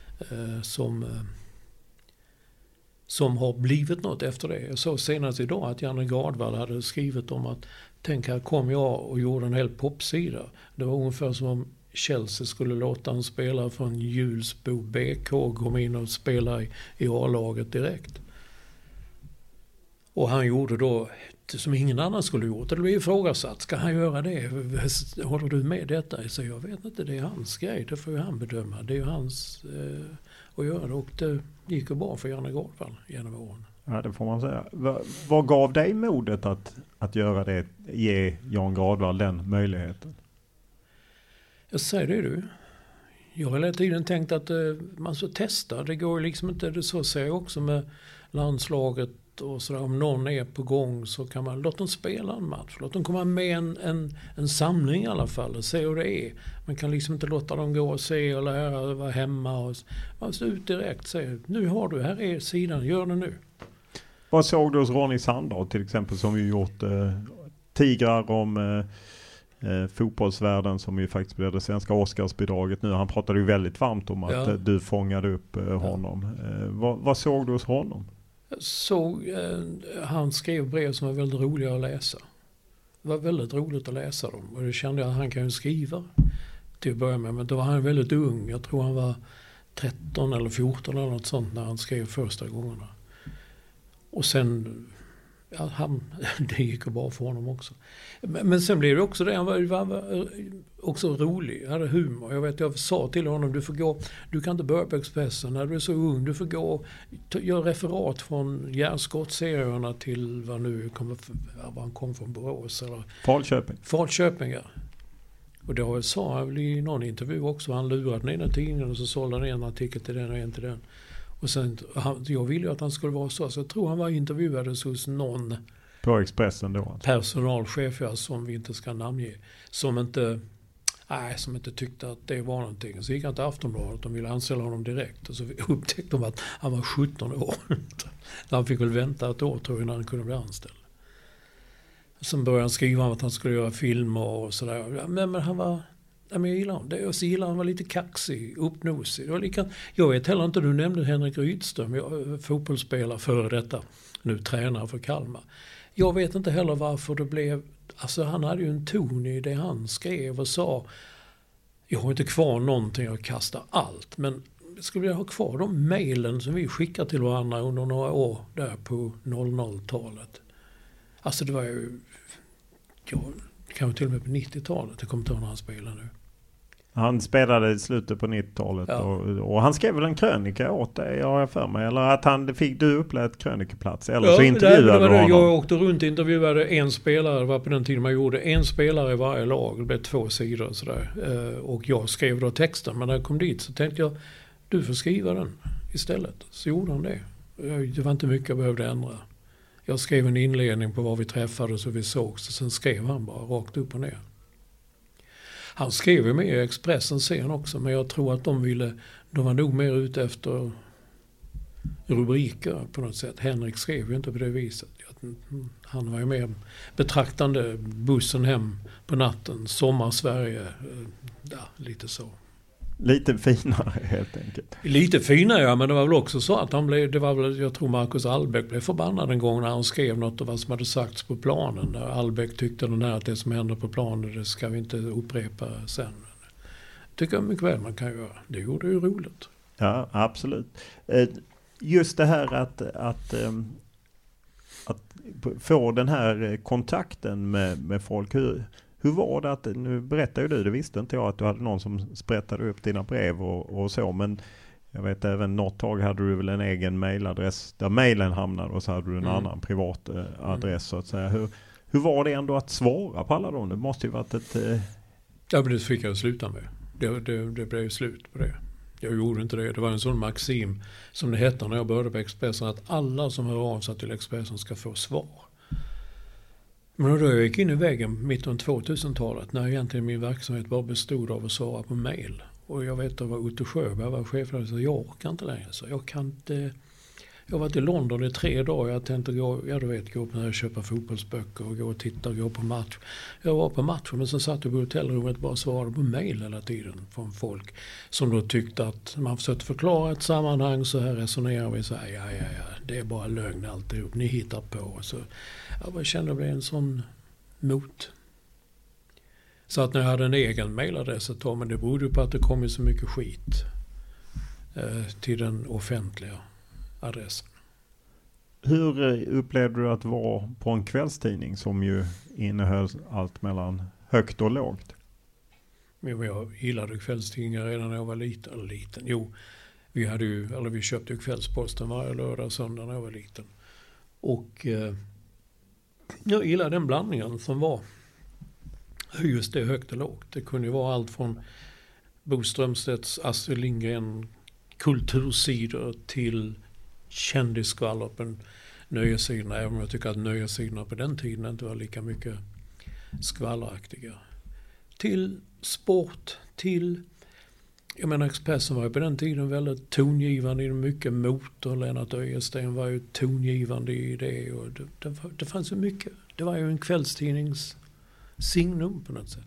som har blivit något efter det. Jag såg senast idag att Janne Gardvall hade skrivit om att tänk här kom jag och gjorde en hel popsida. Det var ungefär som om Chelsea skulle låta en spelare från Hjulsbo BK komma in och spela i A-laget direkt. Och han gjorde då som ingen annan skulle gjort. Det blev ifrågasatt. Ska han göra det? Håller du med detta? Så jag vet inte, det är hans grej. Det får ju han bedöma. Det är ju hans att göra det. Och det gick ju bra för Janne Gardvall genom åren. Ja, det får man säga. Vad gav dig modet att göra det? Ge Jan Gardvall den möjligheten? Jag säger det du. Jag har hela tiden tänkt att man ska testa. Det går liksom inte. Det så säger jag också med landslaget och sådär. Om någon är på gång så kan man låta dem spela en match. Låt dem komma med en samling i alla fall och se hur det är. Man kan liksom inte låta dem gå och se och lära och vara hemma. Och, man ska ut direkt och säga, nu har du, här är sidan, gör det nu. Vad såg du hos Ronny Sandahl till exempel som vi gjort tigrar om fotbollsvärlden som ju faktiskt blev det svenska Oscarsbidraget nu. Han pratade ju väldigt varmt om att du fångade upp honom. Vad såg du hos honom? Han skrev brev som var väldigt roliga att läsa. Det var väldigt roligt att läsa dem. Och det kände jag att han kan ju skriva till att börja med. Men då var han väldigt ung. Jag tror han var 13 eller 14 eller något sånt när han skrev första gångerna. Och sen, det gick ju bra för honom också. Men sen blev det också det, han var också rolig, han hade humor. Jag sa till honom, du kan inte börja på Expressen när du är så ung, du får gå göra referat från järnskottserierna till vad han kom från Borås eller Falköping, ja. Och då sa han i någon intervju också, han lurade den ena tidningen och så sålde han en artikel till den och en till den. Och sen, jag ville ju att han skulle vara så jag tror han var intervjuades hos någon på Expressen då alltså. Personalchef som vi inte ska namnge, som inte tyckte att det var någonting. Så gick han till Aftonbladet, de ville anställa honom direkt och så upptäckte de att han var 17 år. Han fick väl vänta ett år tror jag innan han kunde bli anställd. Sen började han skriva om att han skulle göra filmer och sådär. Men han var jag gillar det. Och så gillar han var lite kaxig, uppnosig. Det var jag vet heller inte, du nämnde Henrik Rydström, fotbollsspelare före detta, nu tränare för Kalmar. Jag vet inte heller varför det blev, alltså han hade ju en ton i det han skrev och sa, jag har inte kvar någonting, jag kastar allt, men skulle jag ha kvar de mejlen som vi skickar till varandra under några år där på 00-talet. Alltså det var ju, kanske till och med på 90-talet, jag kommer inte ihåg när han spelade nu. Han spelade i slutet på 90-talet och han skrev väl en krönika åt dig, jag har för mig. Eller att fick du upplevt krönikeplats? Eller så intervjuade du honom. Jag åkte runt och intervjuade en spelare, det var på den tiden man gjorde en spelare i varje lag. Det blev 2 sidor och sådär. Och jag skrev då texten, men när jag kom dit så tänkte jag, du får skriva den istället. Så gjorde han det. Det var inte mycket jag behövde ändra. Jag skrev en inledning på var vi träffades och vi sågs, och sen skrev han bara rakt upp och ner. Han skrev ju med i Expressen sen också, men jag tror att de var nog mer ute efter rubriker på något sätt. Henrik skrev ju inte på det viset. Han var ju mer betraktande, bussen hem på natten, Sommar-Sverige, lite så. Lite finare helt enkelt. Lite finare, ja, men det var väl också så att jag tror Marcus Albeck blev förbannad en gång när han skrev något av vad som hade sagts på planen. Där Albeck tyckte att det som hände på planen, det ska vi inte upprepa sen. Tycker jag mycket väl man kan göra. Det gjorde ju roligt. Ja, absolut. Just det här att få den här kontakten med folk. Hur var det att, nu berättar ju du, det visste inte jag, att du hade någon som sprättade upp dina brev och så, men jag vet även något tag hade du väl en egen mailadress där mailen hamnade och så hade du en annan privat adress så att säga. Hur var det ändå att svara på alla dem? Det måste ju varit ett... Ja, men det fick jag sluta med. Det blev slut på det. Jag gjorde inte det. Det var en sån maxim som det hette när jag började på Expressen, att alla som hör av sig till Expressen ska få svar. Men då jag gick in i väggen mitt under 2000-talet när egentligen min verksamhet bara bestod av att svara på mejl. Och jag vet att Otto Sjöberg var chefredaktör, så jag orkar inte längre. Så jag kan inte... Jag har varit i London i 3 dagar. Jag tänkte gå upp när jag köper fotbollsböcker och gå och titta och gå på match. Jag var på matchen, men sen satt jag på hotellrummet och bara svarade på mejl hela tiden från folk som då tyckte att man försökte förklara ett sammanhang, så här resonerar vi, så här, ja, det är bara lögn alltihop, ni hittar på. Så jag bara kände att det blev en sån mot. Så att när jag hade en egen mejladress ett tag, men det berodde på att det kom så mycket skit till den offentliga adressen. Hur upplevde du att vara på en kvällstidning som ju innehöll allt mellan högt och lågt? Jag gillade kvällstidningar redan när jag var liten. Jo, vi köpte ju Kvällsposten varje lördag och söndag när jag var liten. Och jag gillade den blandningen som var just det, högt och lågt. Det kunde ju vara allt från Bo Strömstedts, Astrid Lindgren kultursidor till kändisskvaller på nöjesidorna, även om jag tycker att nöjesidorna på den tiden inte var lika mycket skvalleraktiga. Till sport, jag menar Expressen var ju på den tiden väldigt tongivande i mycket motor. Lennart Öjesten var ju tongivande i det, och det fanns ju mycket. Det var ju en kvällstidnings signum på något sätt.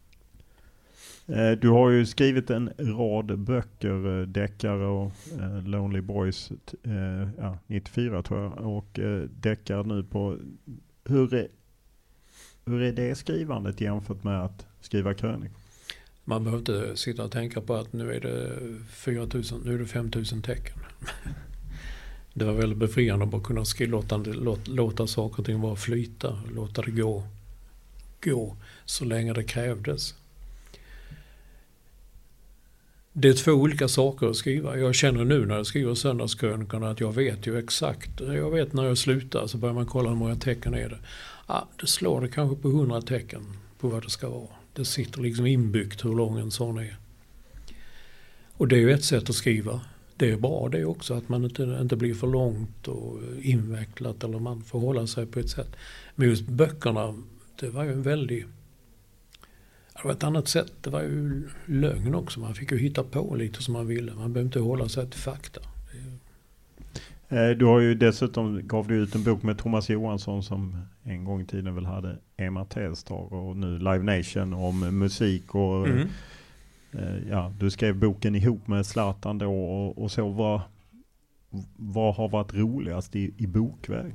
Du har ju skrivit en rad böcker, deckare och Lonely Boys 94 tror jag, och deckare nu på... Hur är det skrivandet jämfört med att skriva krönikor? Man behöver inte sitta och tänka på att nu är det 4000, nu är det 5000 tecken. Det var väldigt befriande att bara kunna låta saker och ting bara flyta, låta det gå så länge det krävdes. Det är 2 olika saker att skriva. Jag känner nu när jag skriver söndagskrönikorna att jag vet ju exakt. Jag vet när jag slutar, så börjar man kolla hur många tecken är det. Det slår det kanske på 100 tecken på vad det ska vara. Det sitter liksom inbyggt hur lång en sån är. Och det är ju ett sätt att skriva. Det är bra det också, att man inte blir för långt och invecklat, eller man får hålla sig på ett sätt. Men just böckerna, det var ju en väldigt... Det var ett annat sätt. Det var ju lögn också. Man fick ju hitta på lite som man ville. Man behövde inte hålla sig till fakta. Du har ju dessutom gav du ut en bok med Thomas Johansson som en gång i tiden väl hade Emma Telstar och nu Live Nation om musik och Du skrev boken ihop med Zlatan då och så. Vad har varit roligast i bokväg?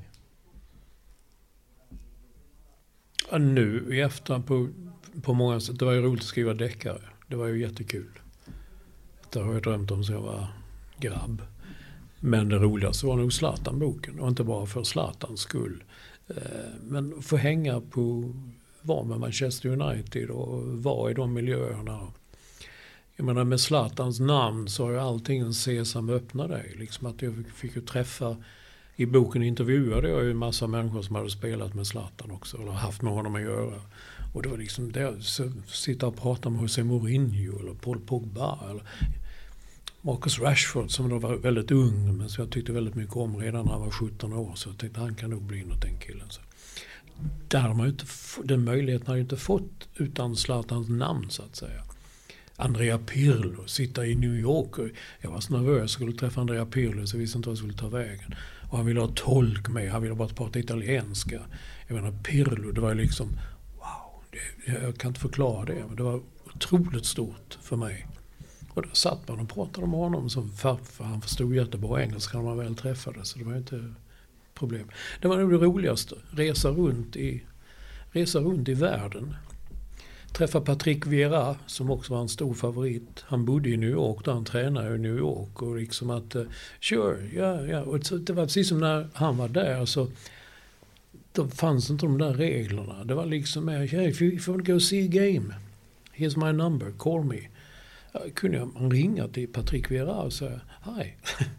Ja, nu i efterhand på många sätt. Det var ju roligt att skriva deckare. Det var ju jättekul. Det har jag drömt om så jag var grabb. Men det roligaste var nog Zlatan-boken. Och inte bara för Zlatans skull. Men få hänga på var med Manchester United och var i de miljöerna. Jag menar med Zlatans namn så har ju allting en sesam öppna dig. Liksom att jag fick ju träffa, i boken intervjuade jag ju en massa människor som hade spelat med Zlatan också. Eller haft med honom att göra. Och det var liksom det, så sitta och prata med José Mourinho eller Paul Pogba eller Marcus Rashford som då var väldigt ung men som jag tyckte väldigt mycket om redan när han var 17 år. Så jag tänkte han kan nog bli något, den killen. Så där har man ju inte, den möjligheten har ju inte fått utan Zlatans namn så att säga. Andrea Pirlo, sitta i New York. Jag var så nervös, jag skulle träffa Andrea Pirlo så jag visste inte vad jag skulle ta vägen. Och han ville ha tolk med, han ville bara prata italienska. Jag menar Pirlo, det var liksom wow, jag kan inte förklara det men det var otroligt stort för mig. Och då satt man och pratade med honom som farfar, han förstod jättebra engelska när man väl träffades så det var inte problem. Det var nog det roligaste, resa runt i världen. Träffa Patrick Vieira som också var en stor favorit. Han bodde i New York där han tränade i New York och liksom att ja. Och det var precis som när han var där så då fanns inte de där reglerna. Det var liksom if you want to go see a game, here's my number, call me. Kunde man ringa till Patrick Vieira och säga hi.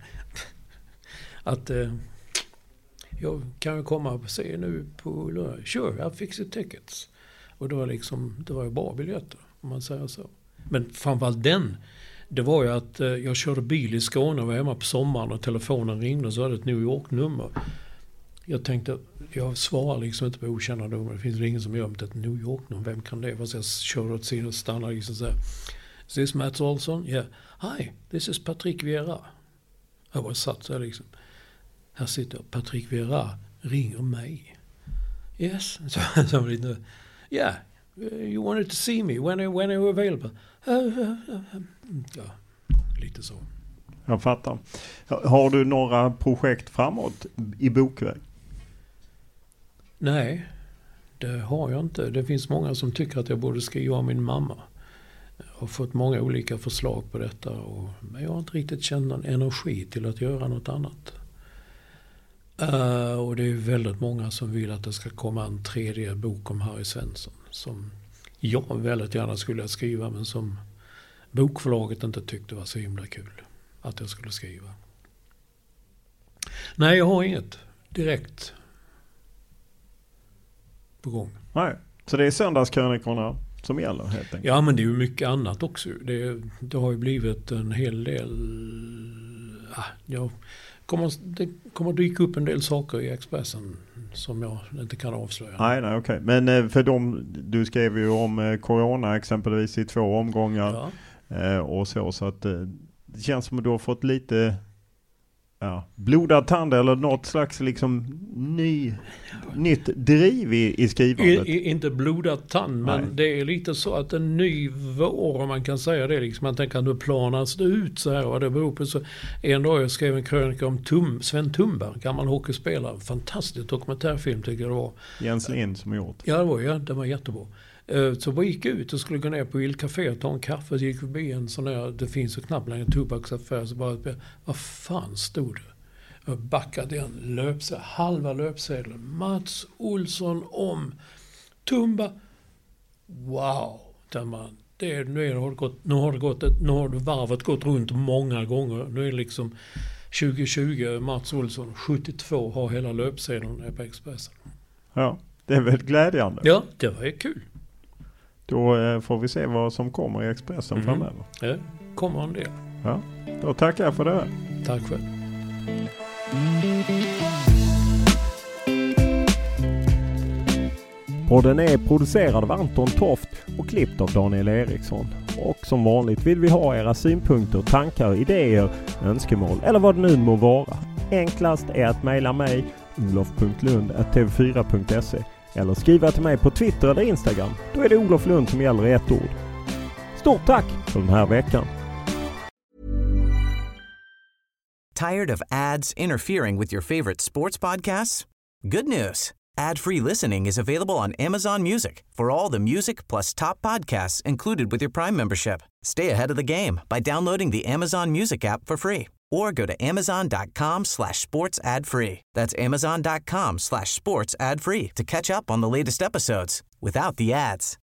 Att jag kan ju komma och se nu på lördag. Sure, I'll fix the tickets. Och det var ju bara biljetter om man säger så. Men framförallt det var ju att jag körde bil i Skåne och var hemma på sommaren och telefonen ringde och så hade ett New York-nummer. Jag tänkte, jag svarar liksom inte på okända nummer. Det finns ingen som gör med ett New York-nummer. Vem kan det vara? Så jag körde åt sidan och stannade liksom så här. Is this Mats Olsson? Yeah. Hi, this is Patrick Vieira. Jag var satt så här liksom. Här sitter Patrick Vieira, ringer mig. Yes. Så var det yeah, you wanted to see me. When are you available? Ja, lite så. Jag fattar. Har du några projekt framåt i bokväg? Nej, det har jag inte. Det finns många som tycker att jag borde skriva om min mamma. Jag har fått många olika förslag på detta. Men jag har inte riktigt känt någon energi till att göra något annat. Och det är väldigt många som vill att det ska komma en tredje bok om Harry Svensson. Som jag väldigt gärna skulle skriva men som bokförlaget inte tyckte var så himla kul att jag skulle skriva. Nej, jag har inget direkt på gång. Nej, så det är söndagskrönikorna som gäller helt enkelt. Ja, men det är ju mycket annat också. Det har ju blivit en hel del... Det kommer dyka upp en del saker i Expressen som jag inte kan avslöja. Nej, okej. Men för du skrev ju om corona exempelvis i 2 omgångar och så att det känns som att du har fått lite blodad tand eller något slags liksom nytt driv i skrivandet. Inte blodad tand, men det är lite så att en ny vår, om man kan säga det liksom, man tänker att nu planas det ut så här och det beror på så. En dag jag skrev en krönika om Sven Tumba, gammal hockeyspelare, fantastisk dokumentärfilm tycker jag det var. Jens Lind som gjort. Ja, det var jättebra. Så vi gick ut och skulle gå ner på Illcafé och ta en kaffe och gick förbi en sån där, det finns ju knappt längre tobaksaffär, så bara, vad fan stod det? Jag backade igen, halva löpsedeln. Mats Olsson om Tumba. Wow, nu har varvet gått runt många gånger. Nu är det liksom 2020, Mats Olsson 72 har hela löpsedeln på Expressen. Ja, det är väl glädjande. Ja, det var kul. Då får vi se vad som kommer i Expressen framöver. Ja, kommer en del. Ja, då tackar jag för det. Tack själv. Podden är producerad av Anton Toft och klippt av Daniel Eriksson. Och som vanligt vill vi ha era synpunkter, tankar, idéer, önskemål eller vad det nu må vara. Enklast är att mejla mig olof.lund@tv4.se eller skriva till mig på Twitter eller Instagram. Då är det Olof Lund som gäller i ett ord. Stort tack för den här veckan. Tired of ads interfering with your favorite sports podcasts? Good news. Ad-free listening is available on Amazon Music for all the music plus top podcasts included with your Prime membership. Stay ahead of the game by downloading the Amazon Music app for free or go to amazon.com/sports ad free. That's amazon.com/sports ad free to catch up on the latest episodes without the ads.